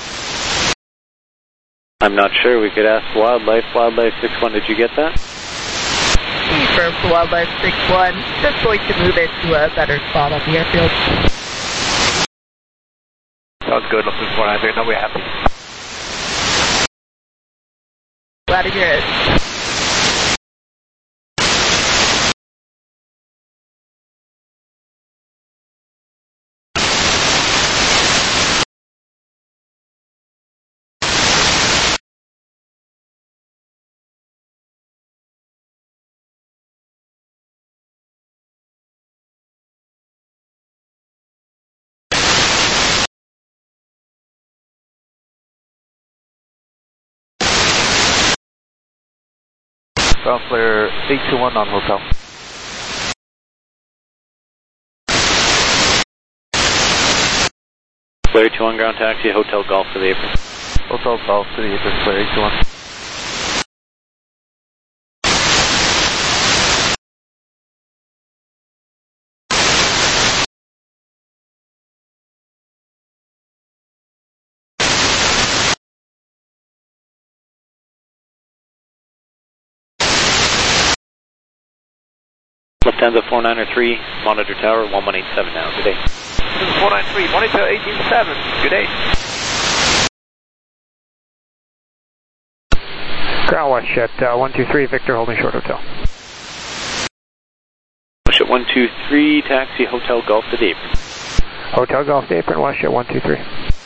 I'm not sure, we could ask Wildlife. Wildlife six one, did you get that? Confirm for wildlife six one. Just going to move it to a better spot on the airfield. Sounds good, Lufthansa four nine three, now we're happy. Glad to hear it. Ground flare eight two one on Hotel. Flare two one ground taxi, Hotel Golf to the apron. Hotel Golf to the apron, flare eight two one. Lufthansa four nine three, monitor tower one one eight seven now, good day. four nine three, monitor eighteen seven, good day. Ground watch at uh, one two three, Victor holding short hotel. Watch at one two three, taxi Hotel Golf to the apron. Hotel Golf to apron, watch at one two three.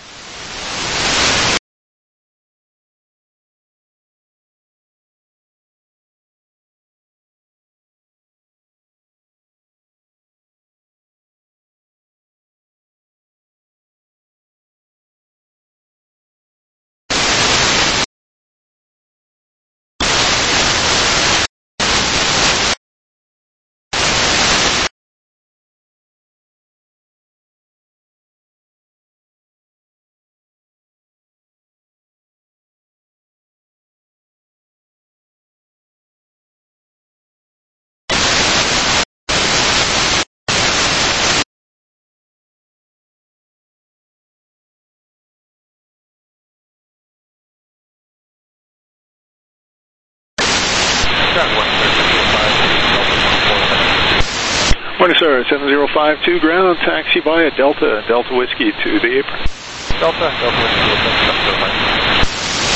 Morning, sir. seven zero five two ground, taxi via Delta, Delta Whiskey to the apron. Delta, Delta Whiskey,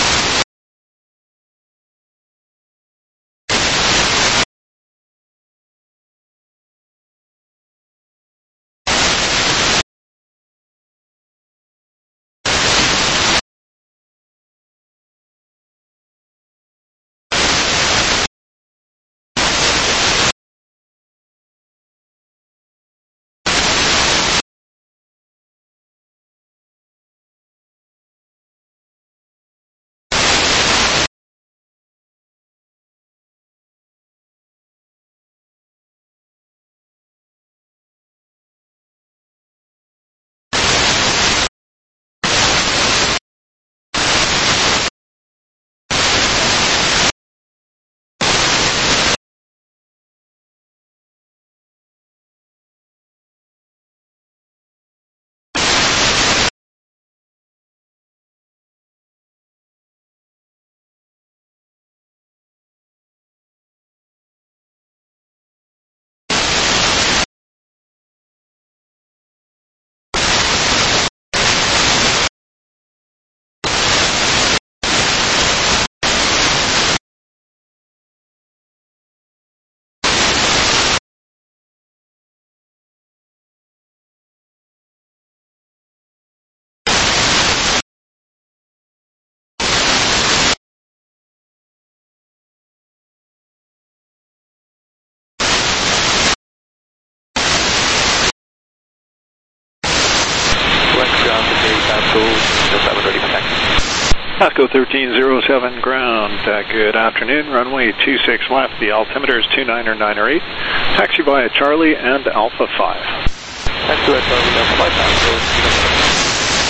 Pasco thirteen oh seven ground, uh, good afternoon, runway two six left, the altimeter is two nine or nine or eight, taxi via Charlie and Alpha five. Taxi via Charlie, Alpha five, Pasco.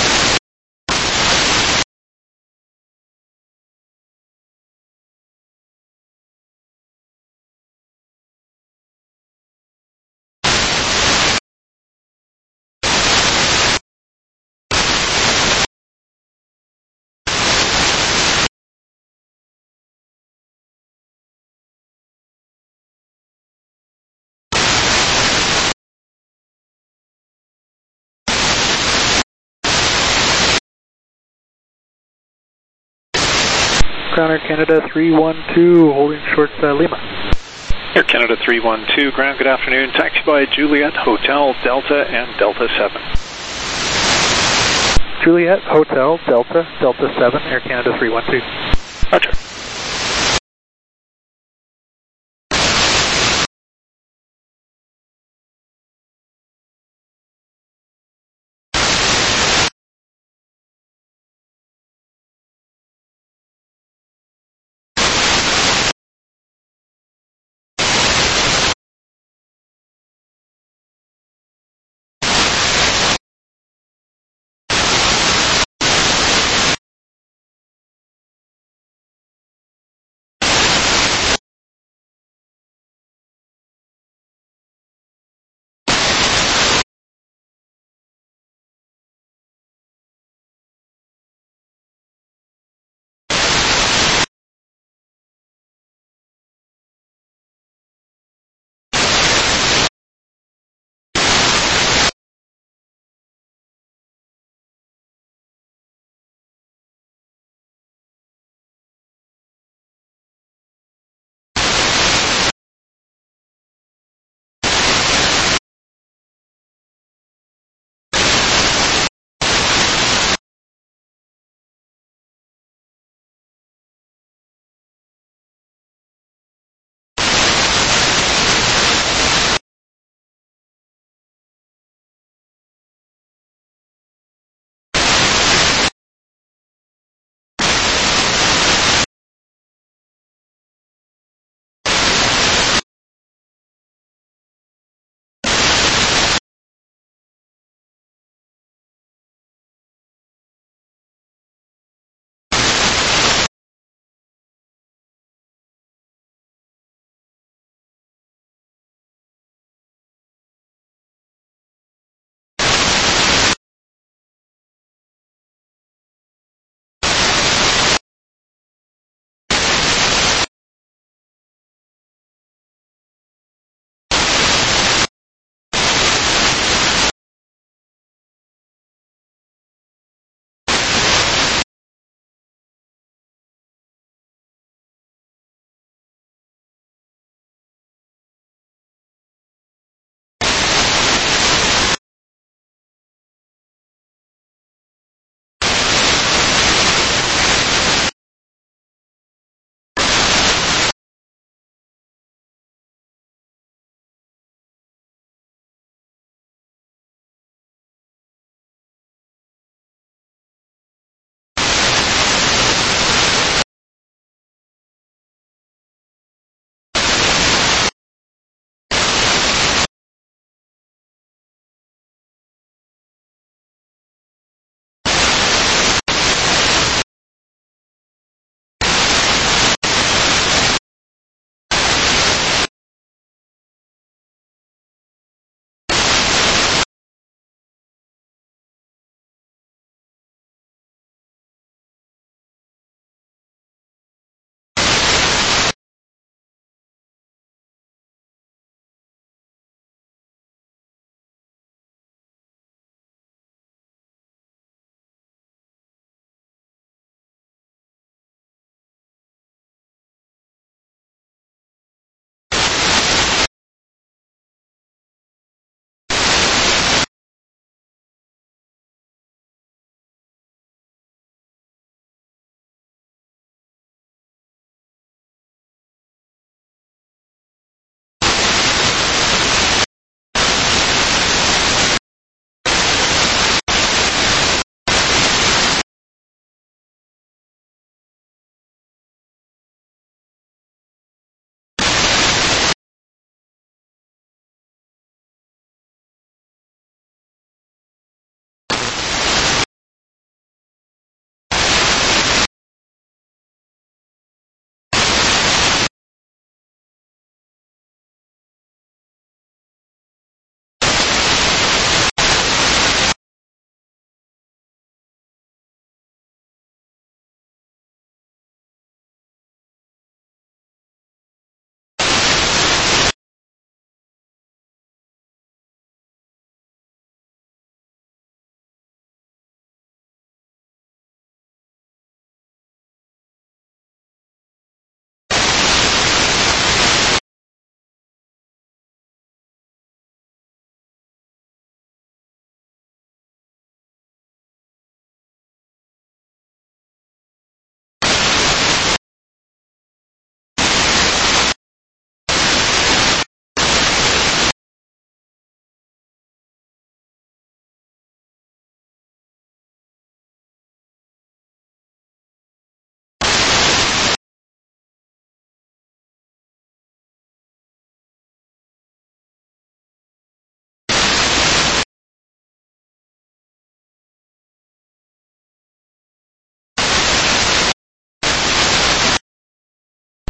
Ground Air Canada three one two, holding short uh, Lima. Air Canada three one two, ground, good afternoon, taxi by Juliet, Hotel, Delta, and Delta seven. Juliet, Hotel, Delta, Delta seven, Air Canada three one two. Roger.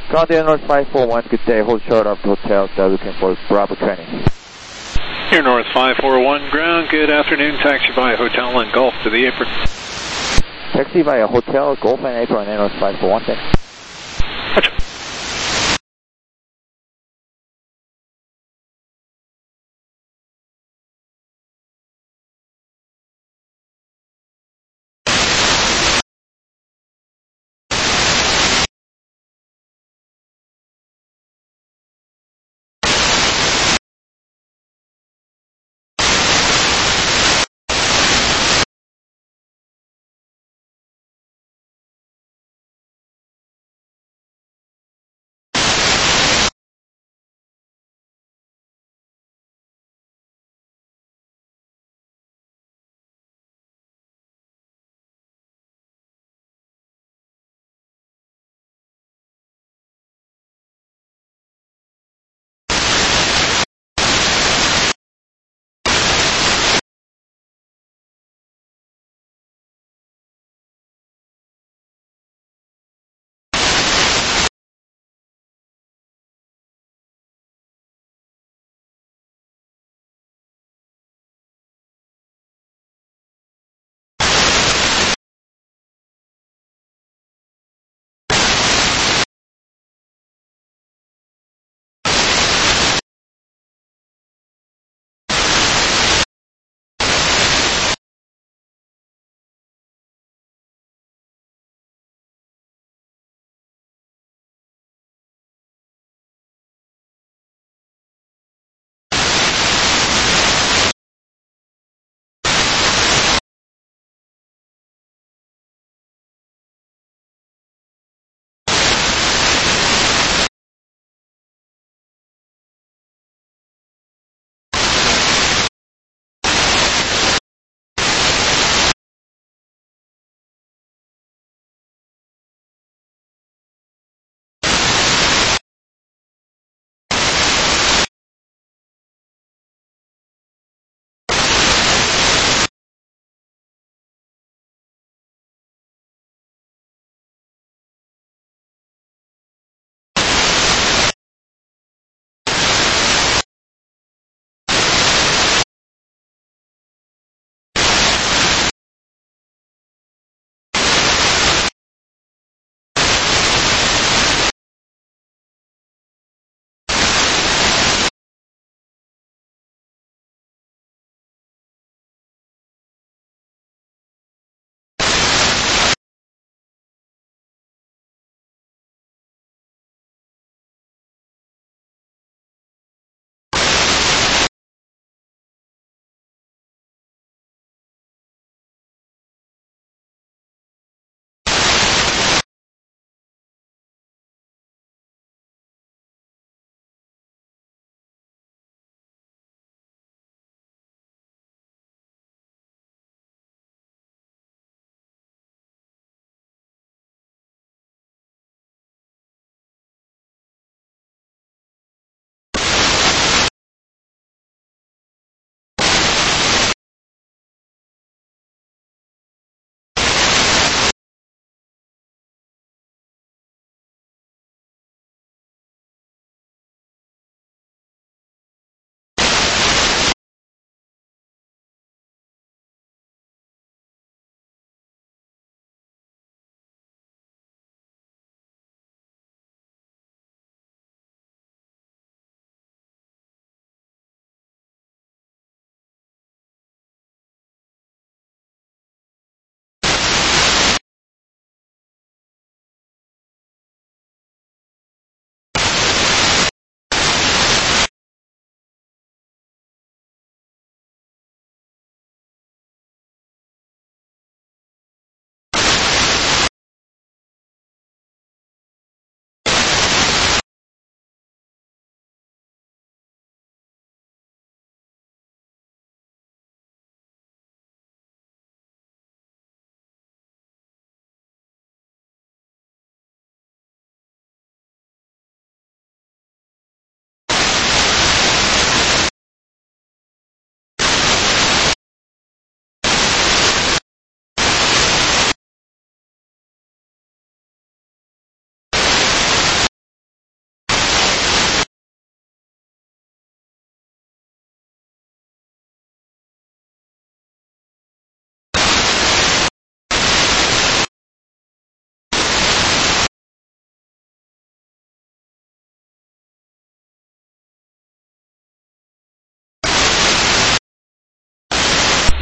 Ground Air North five four one, good day. Hold short of the hotel. They're looking for Bravo training. Air North five four one, ground, good afternoon. Taxi via hotel and Golf to the apron. Taxi via hotel, Golf and apron, Air North five four one, thanks.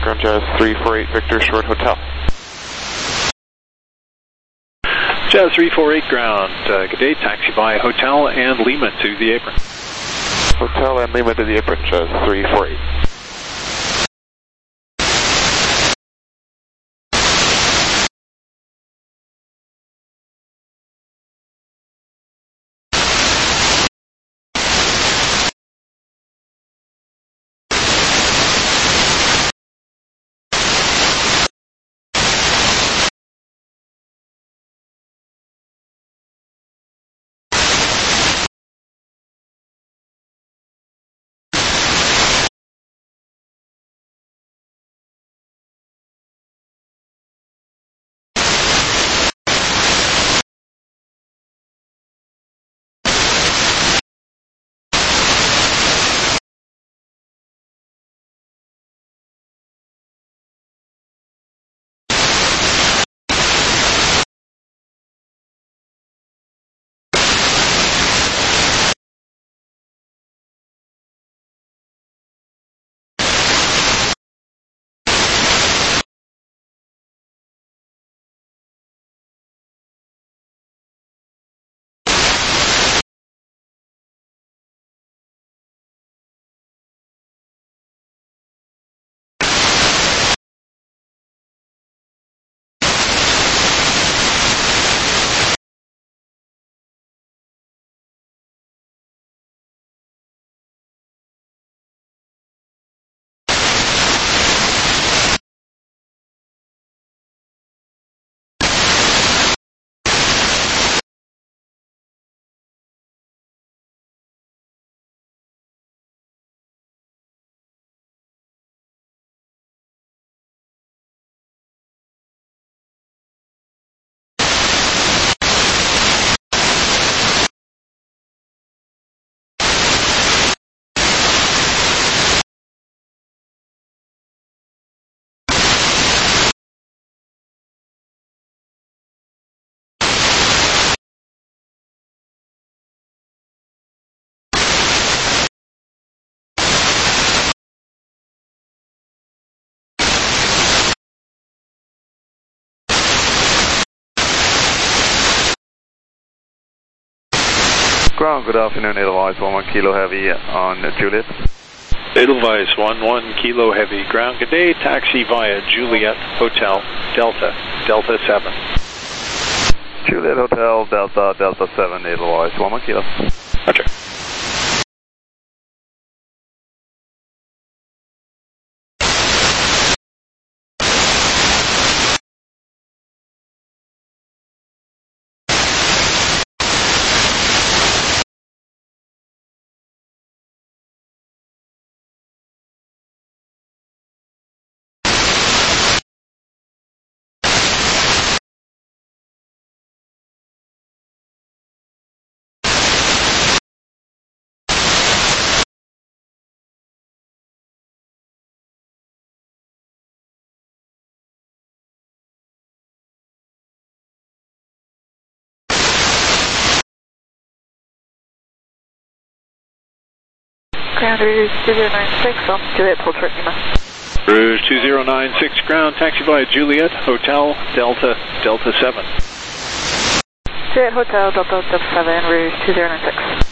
ground Jazz three four eight Victor short hotel. Jazz three four eight ground, uh, good day, taxi via Hotel and Lima to the apron. Hotel and Lima to the apron, Jazz three four eight. Ground, good afternoon, Edelweiss one one Kilo Heavy on Juliet. Edelweiss one one Kilo Heavy, ground, good day, taxi via Juliet Hotel, Delta, Delta seven. Juliet Hotel, Delta, Delta seven, Edelweiss one one Kilo. Roger. Ground Rouge two zero nine six on Juliet Hotel Lima. Rouge two zero nine six ground, taxi via Juliet Hotel, Delta, Delta seven. Juliet Hotel, Delta, Delta seven, Rouge two zero nine six.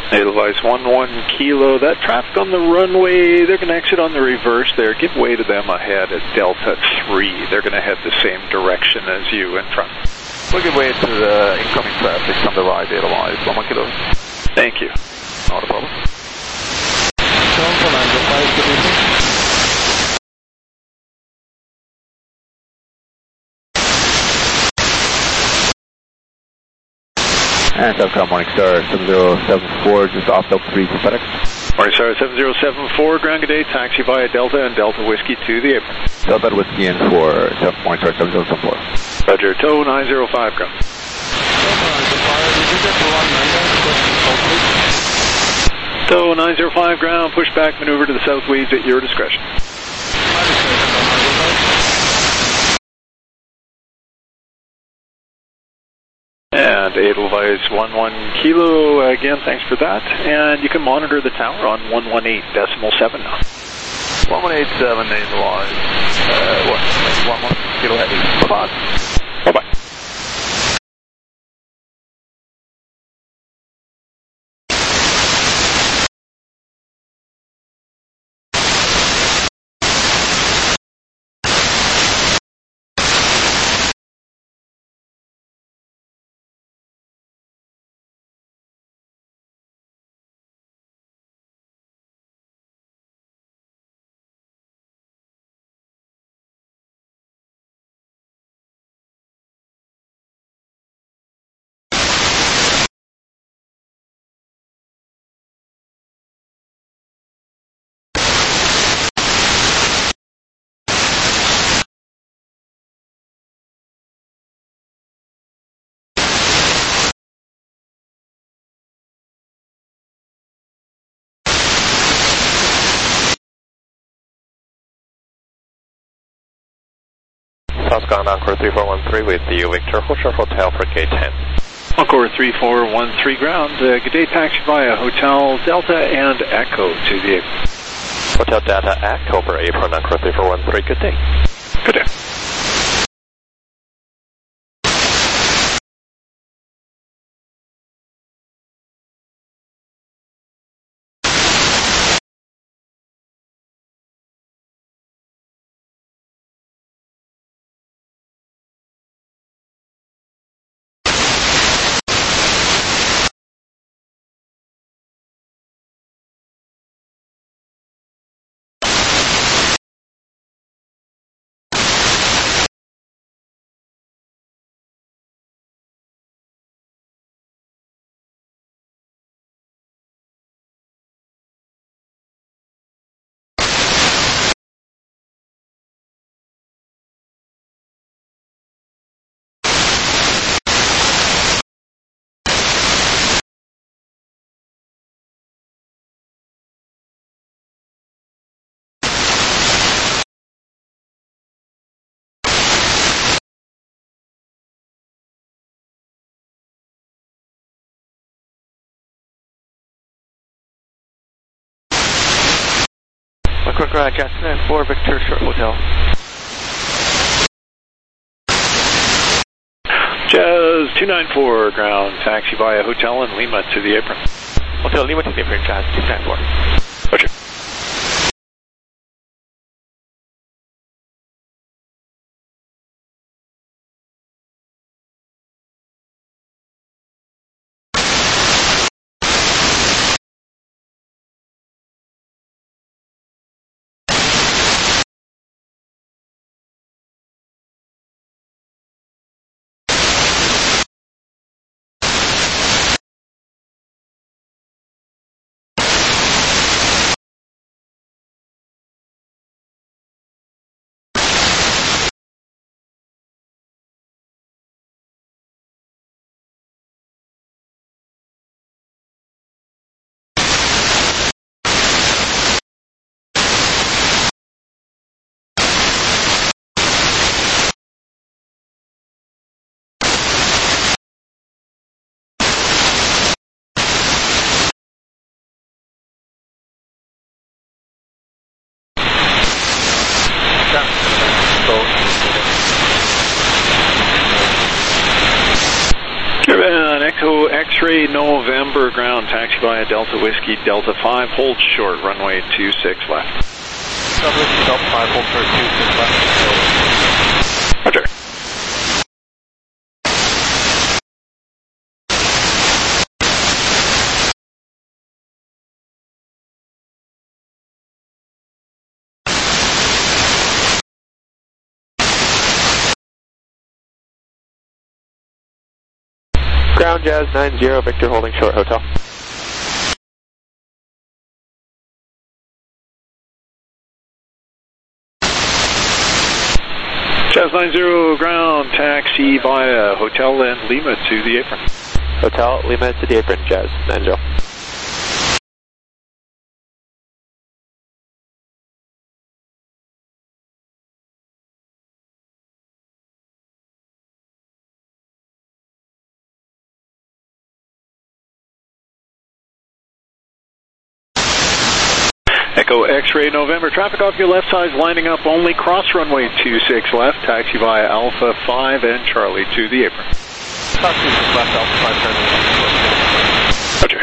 Edelweiss one one Kilo. That traffic on the runway, they're going to exit on the reverse there. Give way to them ahead at Delta three. They're going to head the same direction as you in front. We'll give way to the incoming traffic on the right, Edelweiss one one Kilo. Thank you. Not a problem. And Delta, morning star, seven zero seven four, just off Delta three to FedEx. Morning star, seven zero seven four, ground good day, taxi via Delta and Delta Whiskey to the apron. Delta Whiskey in for morning star, seven zero seven four. Roger, tow nine zero five, ground. Tow nine zero five, ground, push back maneuver to the south weeds at your discretion. And Edelweiss one one Kilo, again, thanks for that. And you can monitor the tower on one one eight decimal seven now. one one eight seven, Edelweiss, uh, one one Kilo heavy. Bye-bye. Bye-bye. Southbound Encore three four one three with the Victor Hotel Hotel for gate ten. Encore three four one three ground, uh, good day, taxi via Hotel Delta and Echo to the apron. Hotel Delta Echo for apron Encore three four one three, good day. Good day. Quick ride, Jackson nine four, Victor Short Hotel. Jazz two nine four, ground, taxi via Hotel and Lima to the apron. Hotel Lima to the apron, Jazz two nine four. Roger. X-ray November ground, taxi via Delta Whiskey Delta five, hold short, runway two six left. Delta Whiskey Delta five, hold short, two six left. Roger. Ground Jazz nine zero, Victor holding short, hotel. Jazz nine zero, ground, taxi via Hotel and Lima to the apron. Hotel, Lima to the apron, Jazz nine zero. Echo X-ray November, traffic off your left side is lining up only, cross runway two six left, taxi via Alpha five and Charlie to the apron. Cross two six left, Alpha five, Charlie. Roger.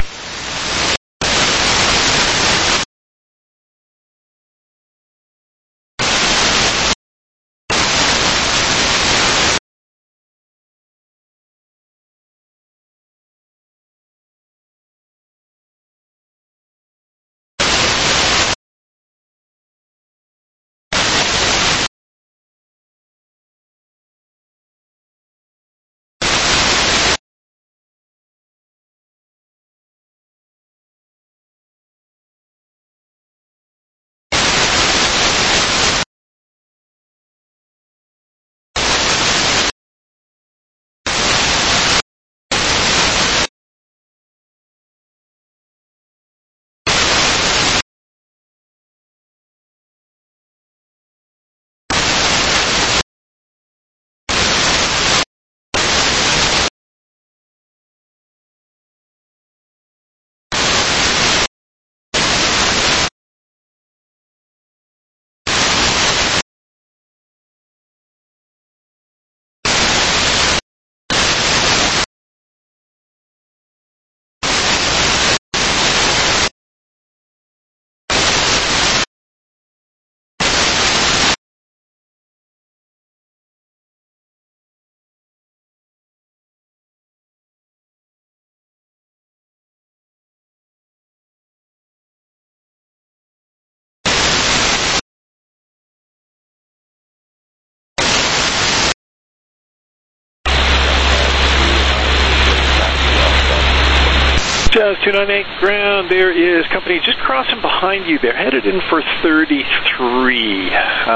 Jazz two nine eight, ground, there is company just crossing behind you. They're headed in for thirty-three.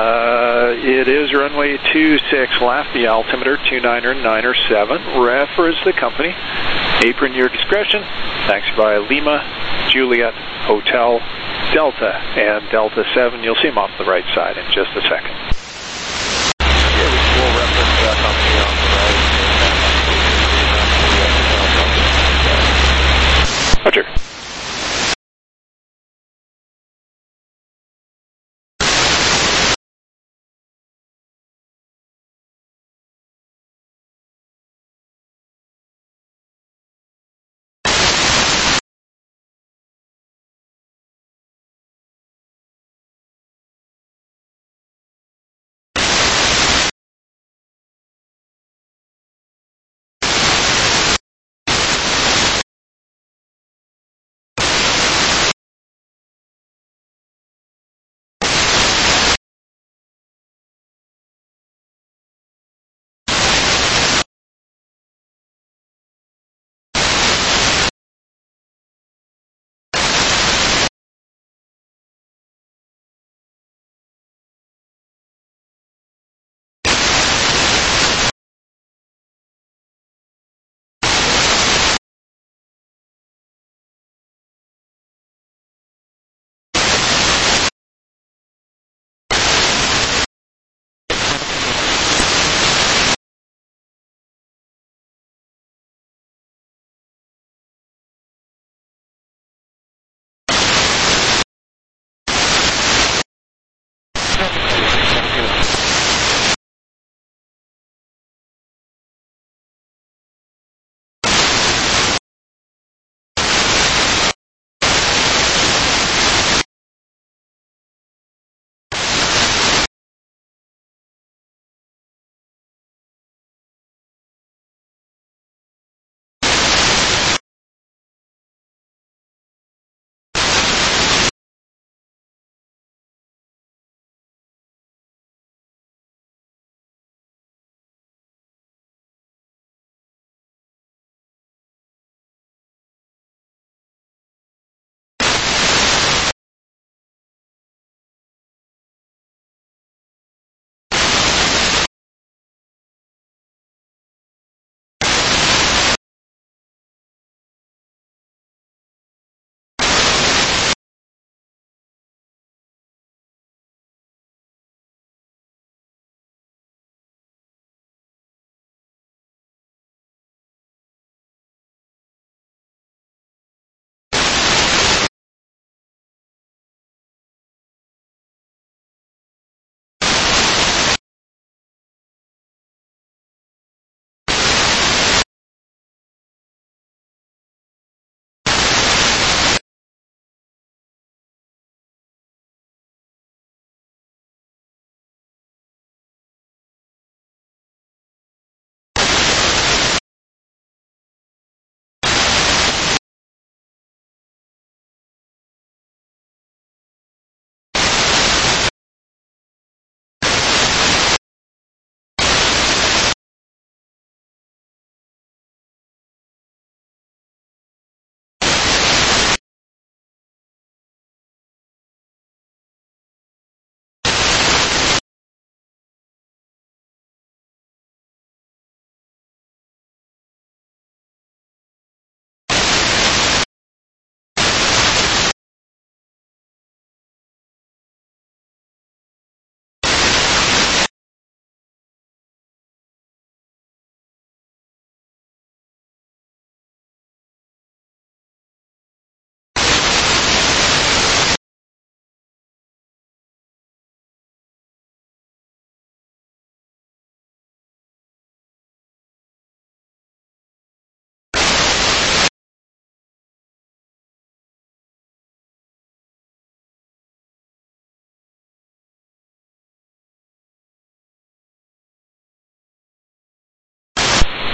Uh, it is runway two six left, the altimeter two niner niner seven. Reference the company. Apron your discretion. Taxi via Lima, Juliet, Hotel, Delta, and Delta seven. You'll see them off the right side in just a second. Yeah, we'll reference that company on the right. Roger.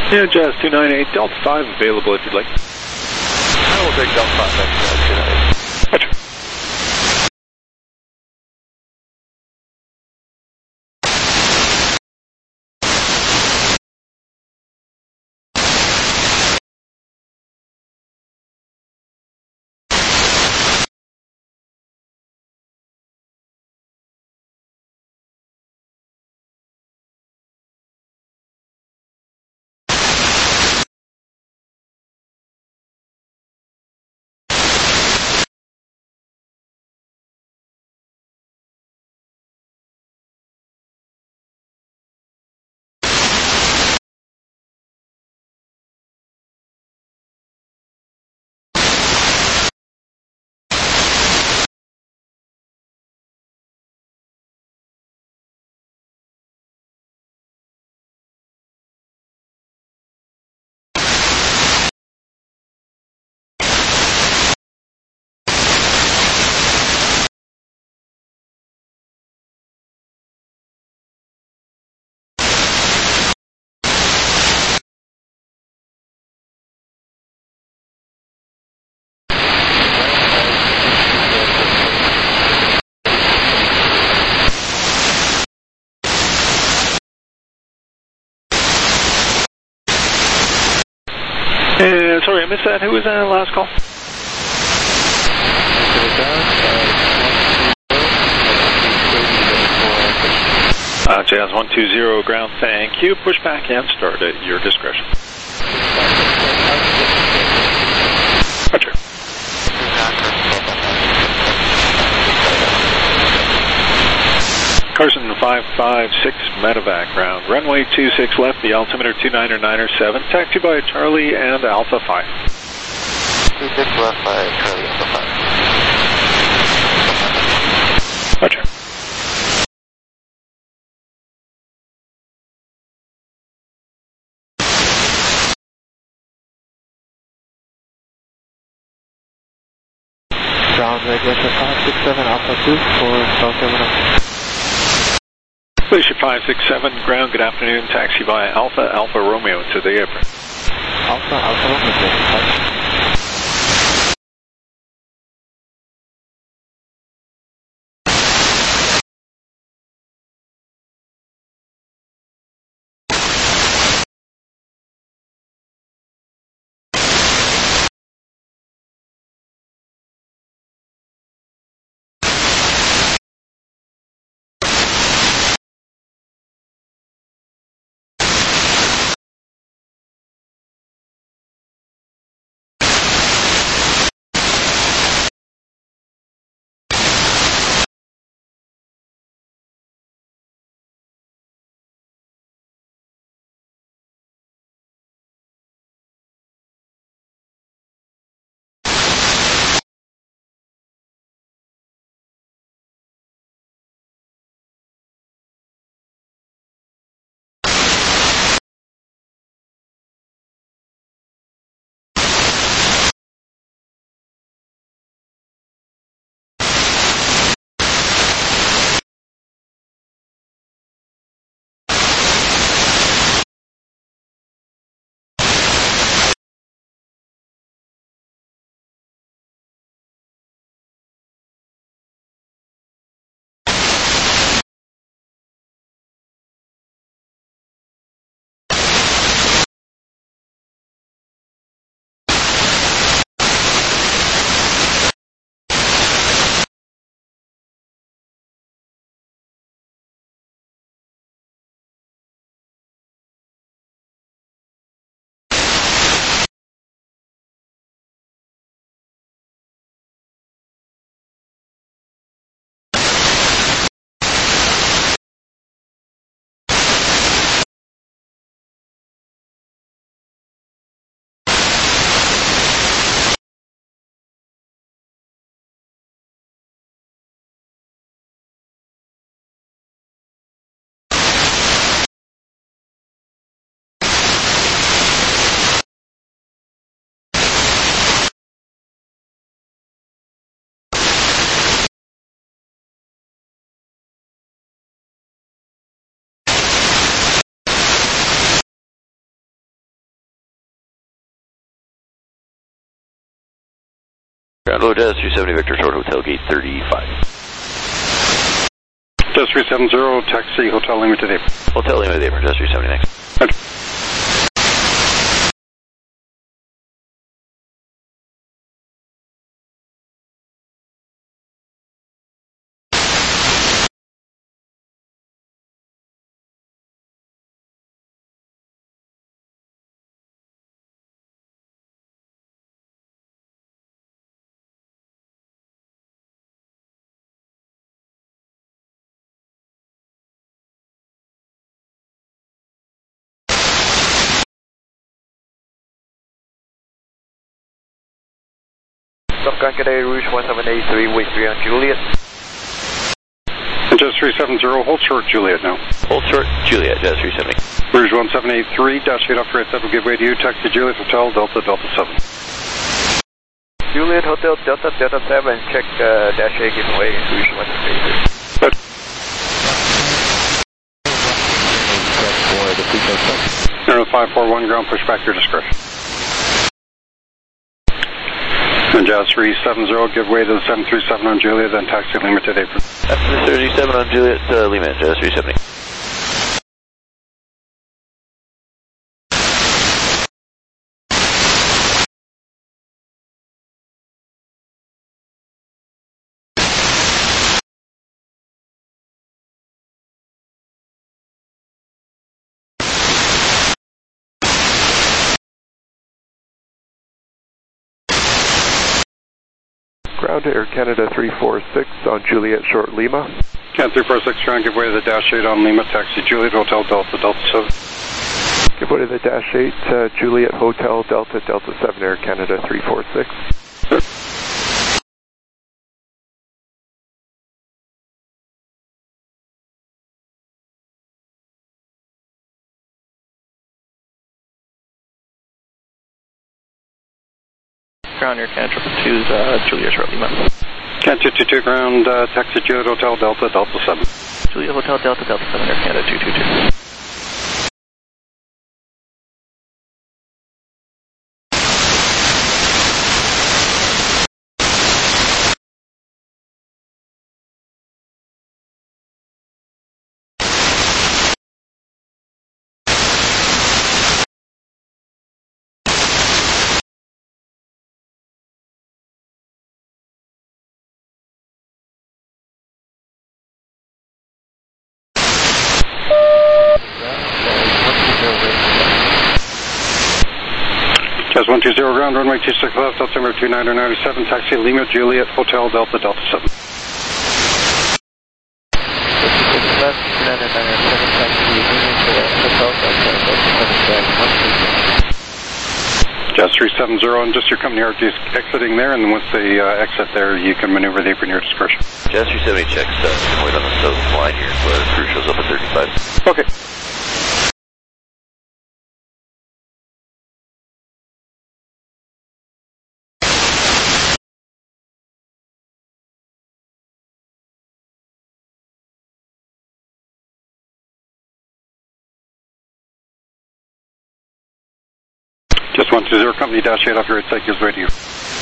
Yeah, Jazz two nine eight, Delta five available if you'd like. I will take Delta five, thanks, Jazz two nine eight. Roger. Uh, sorry, I missed that. Who was that last call? Uh, Jazz one two zero ground, thank you. Push back and start at your discretion. Roger. Carson five five six medevac ground. Runway two six left, the altimeter two niner niner seven. Taxi by Charlie and Alpha five. two six left by Charlie Alpha five. Roger. Ground regulation five six seven Alpha two for South Terminal. Station five six seven, ground, good afternoon, taxi by Alpha, Alpha Romeo to the airport. Alpha, Alpha Romeo. Ground low, Jazz three seventy, Victor Short, Hotel Gate thirty-five. Jazz three seventy, taxi Hotel Lima to the apron. Hotel Lima to the apron, Jazz three seventy next. Roger. Top Gun Cadet Rouge one seven eight three, wait three on Juliet. Jazz three seventy, hold short Juliet now. Hold short Juliet, Jazz three seventy. Rouge one seven eight three, dash eight off right, will give way to you, taxi Juliet Hotel, Delta, Delta seven. Juliet Hotel, Delta, Delta seven, check uh, dash eight, give way, Rouge one seven eight three. Aero five four one, ground push back your discretion. And Jazz three seventy, give way to the seven three seven on Juliet, then taxi Lima to the apron. That's the thirty-seven on Juliet, uh, Lima, Jazz three seventy. Ground to Air Canada three four six on Juliet Short Lima. Can three four six, ground, give way to the dash eight on Lima, taxi Juliet Hotel, Delta, Delta seven. Give way to the dash eight, uh, Juliet Hotel, Delta, Delta seven, Air Canada three four six. Sure. Ground Air Canada triple two's uh, Juliet Short Lima. Can two two two, ground, uh, taxi Juliet Hotel, Delta, Delta seven. Juliet Hotel, Delta, Delta seven, Air Canada two two two. Jazz one two zero, ground, runway two six left, altimeter two nine nine seven, taxi Lima, Juliet, Hotel, Delta, Delta seven. Jazz three seventy, and just your company R G is exiting there, and then once they uh, exit there, you can maneuver the apron at your discretion. Jazz three seventy checks, uh, point on the south line here, so the crew shows up at thirty-five. Okay. Just one two zero, company dash eight off your right side, gives way to you.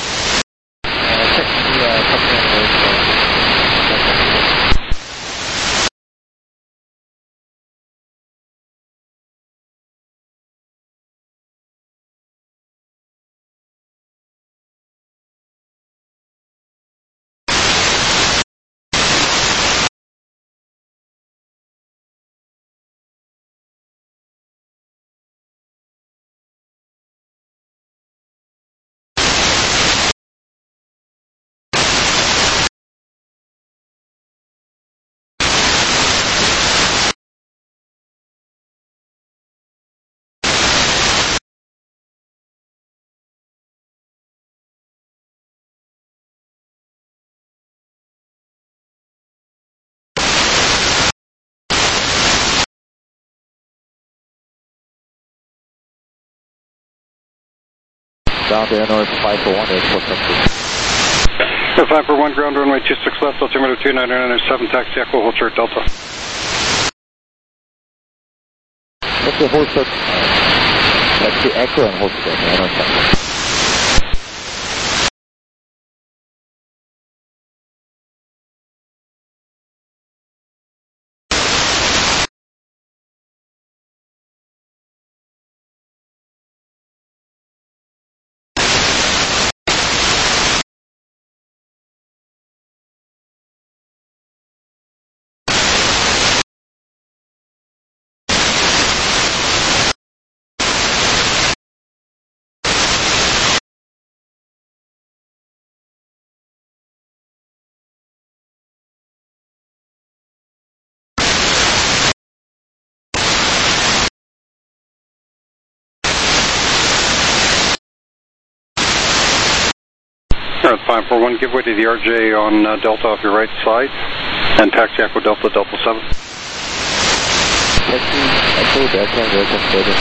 Down to Air North five four one, airport country. five four one, ground runway two six left, altimeter two nine nine seven, taxi Echo, hold short Delta. What's the hold short? Taxi Echo and hold short, Air North. North five four one, give way to the R J on uh, Delta off your right side, and taxi Aqua Delta, Delta seven. Taxi Echo Delta, Delta seven,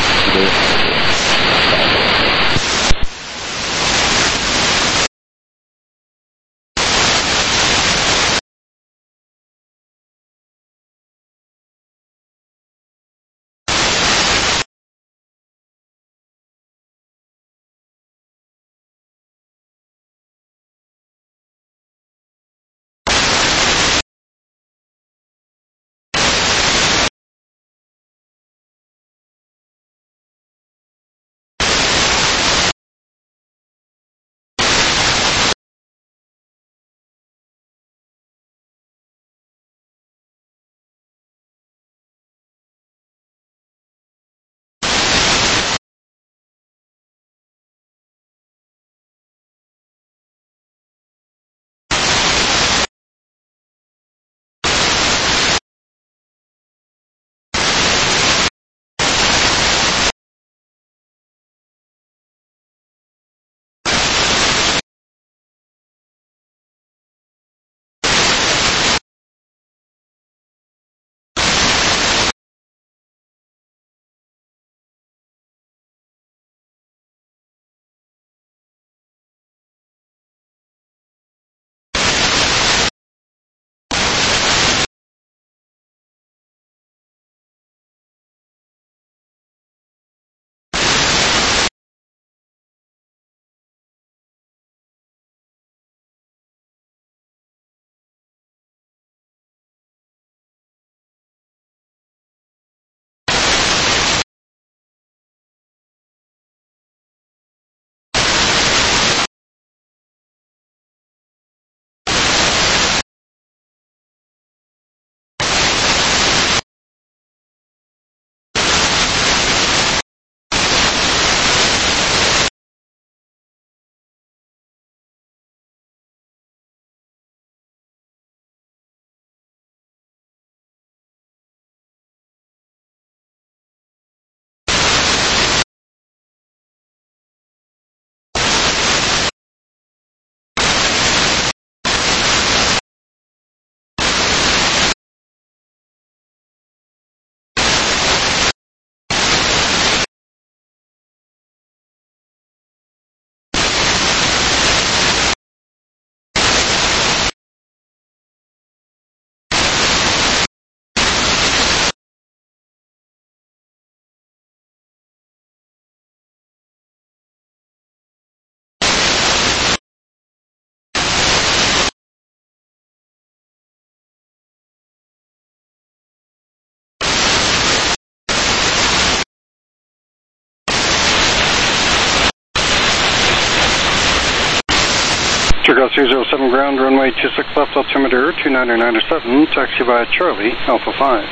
Turtle three zero seven ground, runway two six left, altimeter two niner nine seven, taxi by Charlie, Alpha five.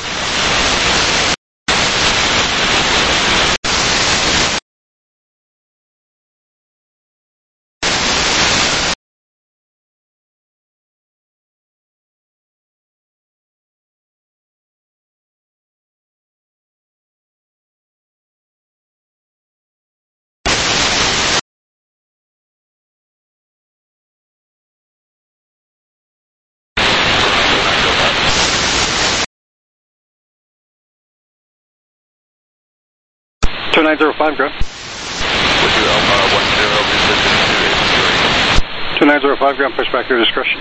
two nine zero five, ground. With you, Alpha one zero, resistance to eight three. two nine zero five, ground, push back your discretion.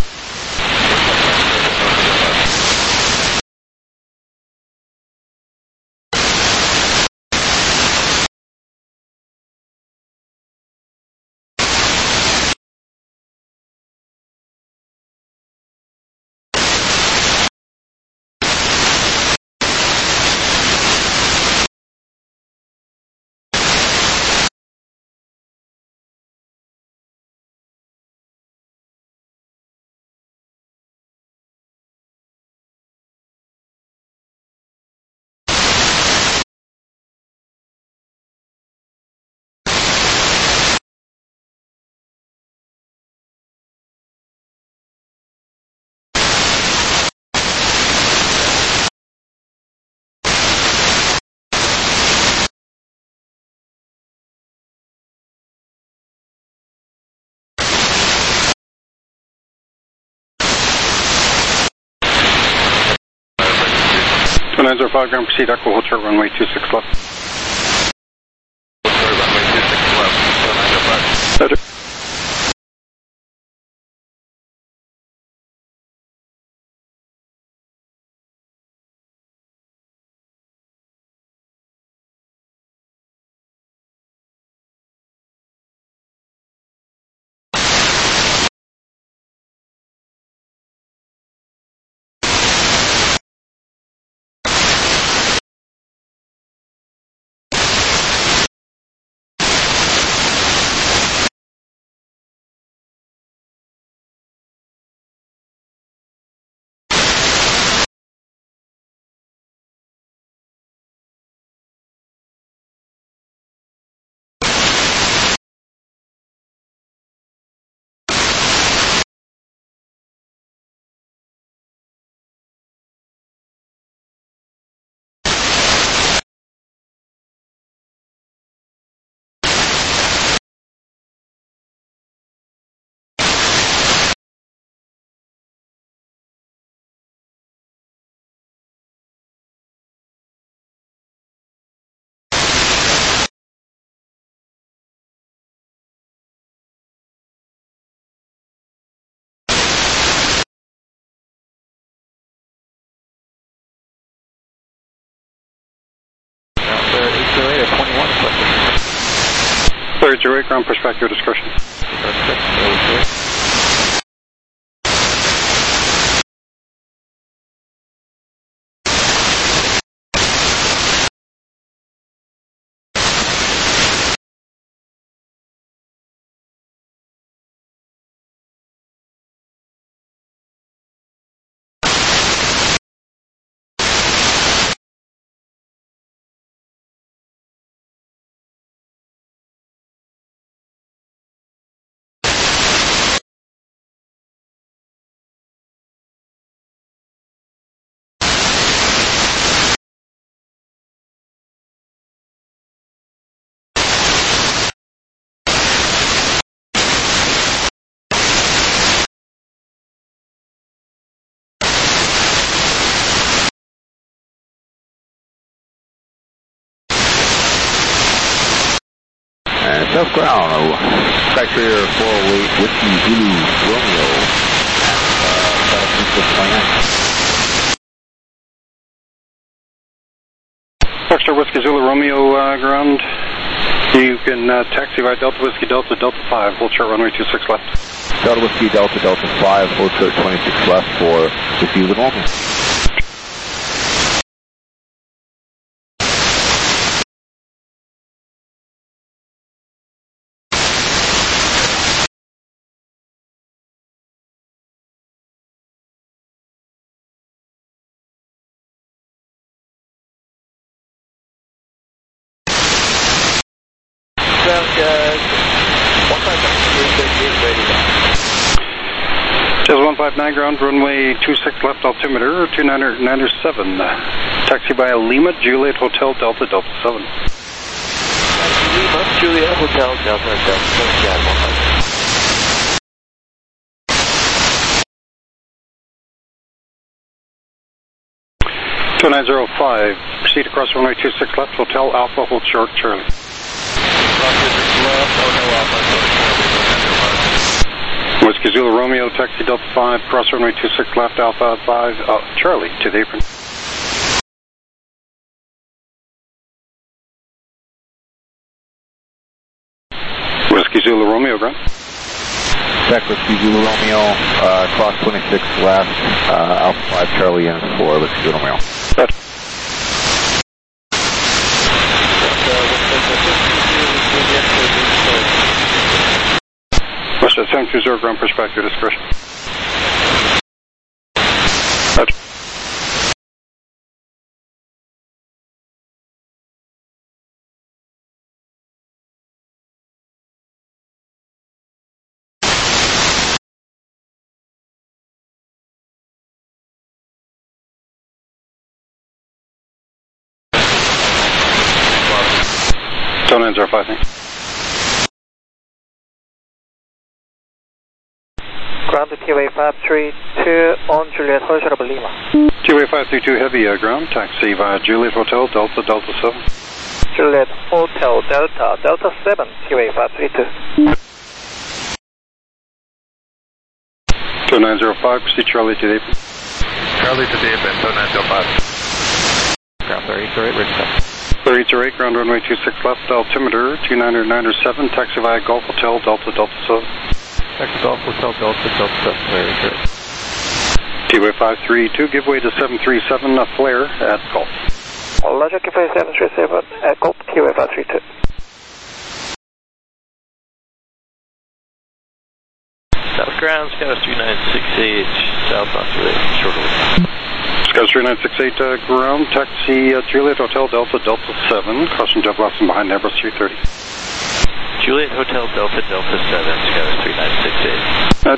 two nine zero five, ground proceed, Echo, hold short runway two six left. Hold short runway two six left, two nine zero five. Roger. Clear zero eight, ground pushback, your discretion. Tough ground, oh, Criteria four oh eight, Whiskey Zulu Romeo, uh, the plan. Foxtrot Whiskey Zulu Romeo, uh, ground. You can uh, taxi by Delta Whiskey Delta Delta five, hold short runway two six left. Delta Whiskey Delta Delta five, hold short twenty-six left for Whiskey Zulu Romeo. one five nine ground, runway two six left, altimeter two nine nine seven. Taxi by Lima, Juliet Hotel, Delta, Delta seven. Lima, Juliet Hotel, Delta, Delta seven, yeah, one five nine. two nine zero five, proceed across runway two six left, Hotel Alpha, hold short, Charlie. Whiskey Zulu Romeo, taxi Delta five, cross runway two six left, Alpha five, uh, Charlie, to the apron. Whiskey Zulu Romeo, ground. Check Whiskey Zulu Romeo, uh, cross twenty-six left, uh, Alpha five, Charlie, in for Whiskey Zulu Romeo. Good. Western seven two zero, ground pushback, your discretion. Roger. nine zero five, thanks. ground to T W A five three two on Juliet Hotel Lima. T W A five three two Heavy, uh, ground, taxi via Juliet Hotel, Delta, Delta seven. Juliet Hotel, Delta, Delta seven, T W A five three two. two nine zero five, proceed Charlie to the apron. Charlie to the apron, two nine zero five. Ground thirty-eight zero eight, ready to thirty-eight zero eight, ground runway two six left, altimeter two nine nine seven, taxi via Golf Hotel, Delta, Delta seven. Taxi Golf Hotel, Delta, Delta seven, very good. T W A five three two, give way to seven three seven, uh, flare at Golf. Roger, give way seven three seven at Golf, T W A five three two. South ground, Scout three nine six eight, south on three, shortly. Scout three nine six eight, uh, ground, taxi uh, Juliet Hotel, Delta, Delta seven, caution jet blast behind Airbus three thirty. Juliet Hotel, Delta, Delta seven, Scout three nine six eight. Uh,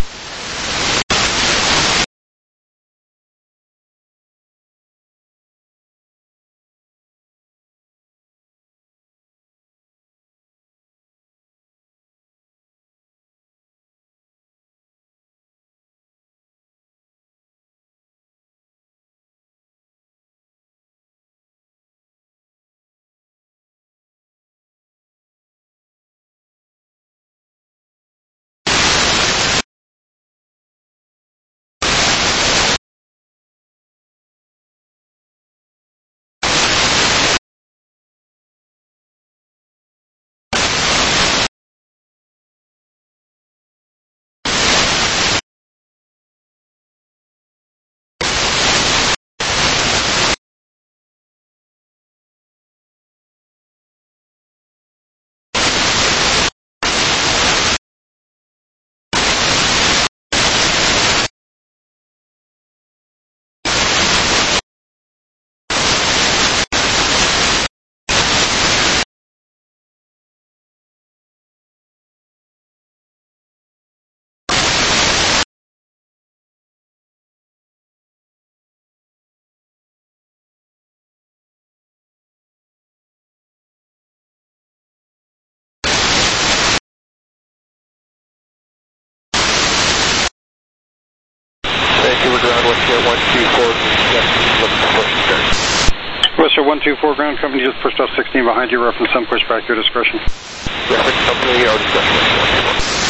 Western one two four, ground company just pushed off sixteen behind you, reference some pushback, your discretion. Reference company, our discretion.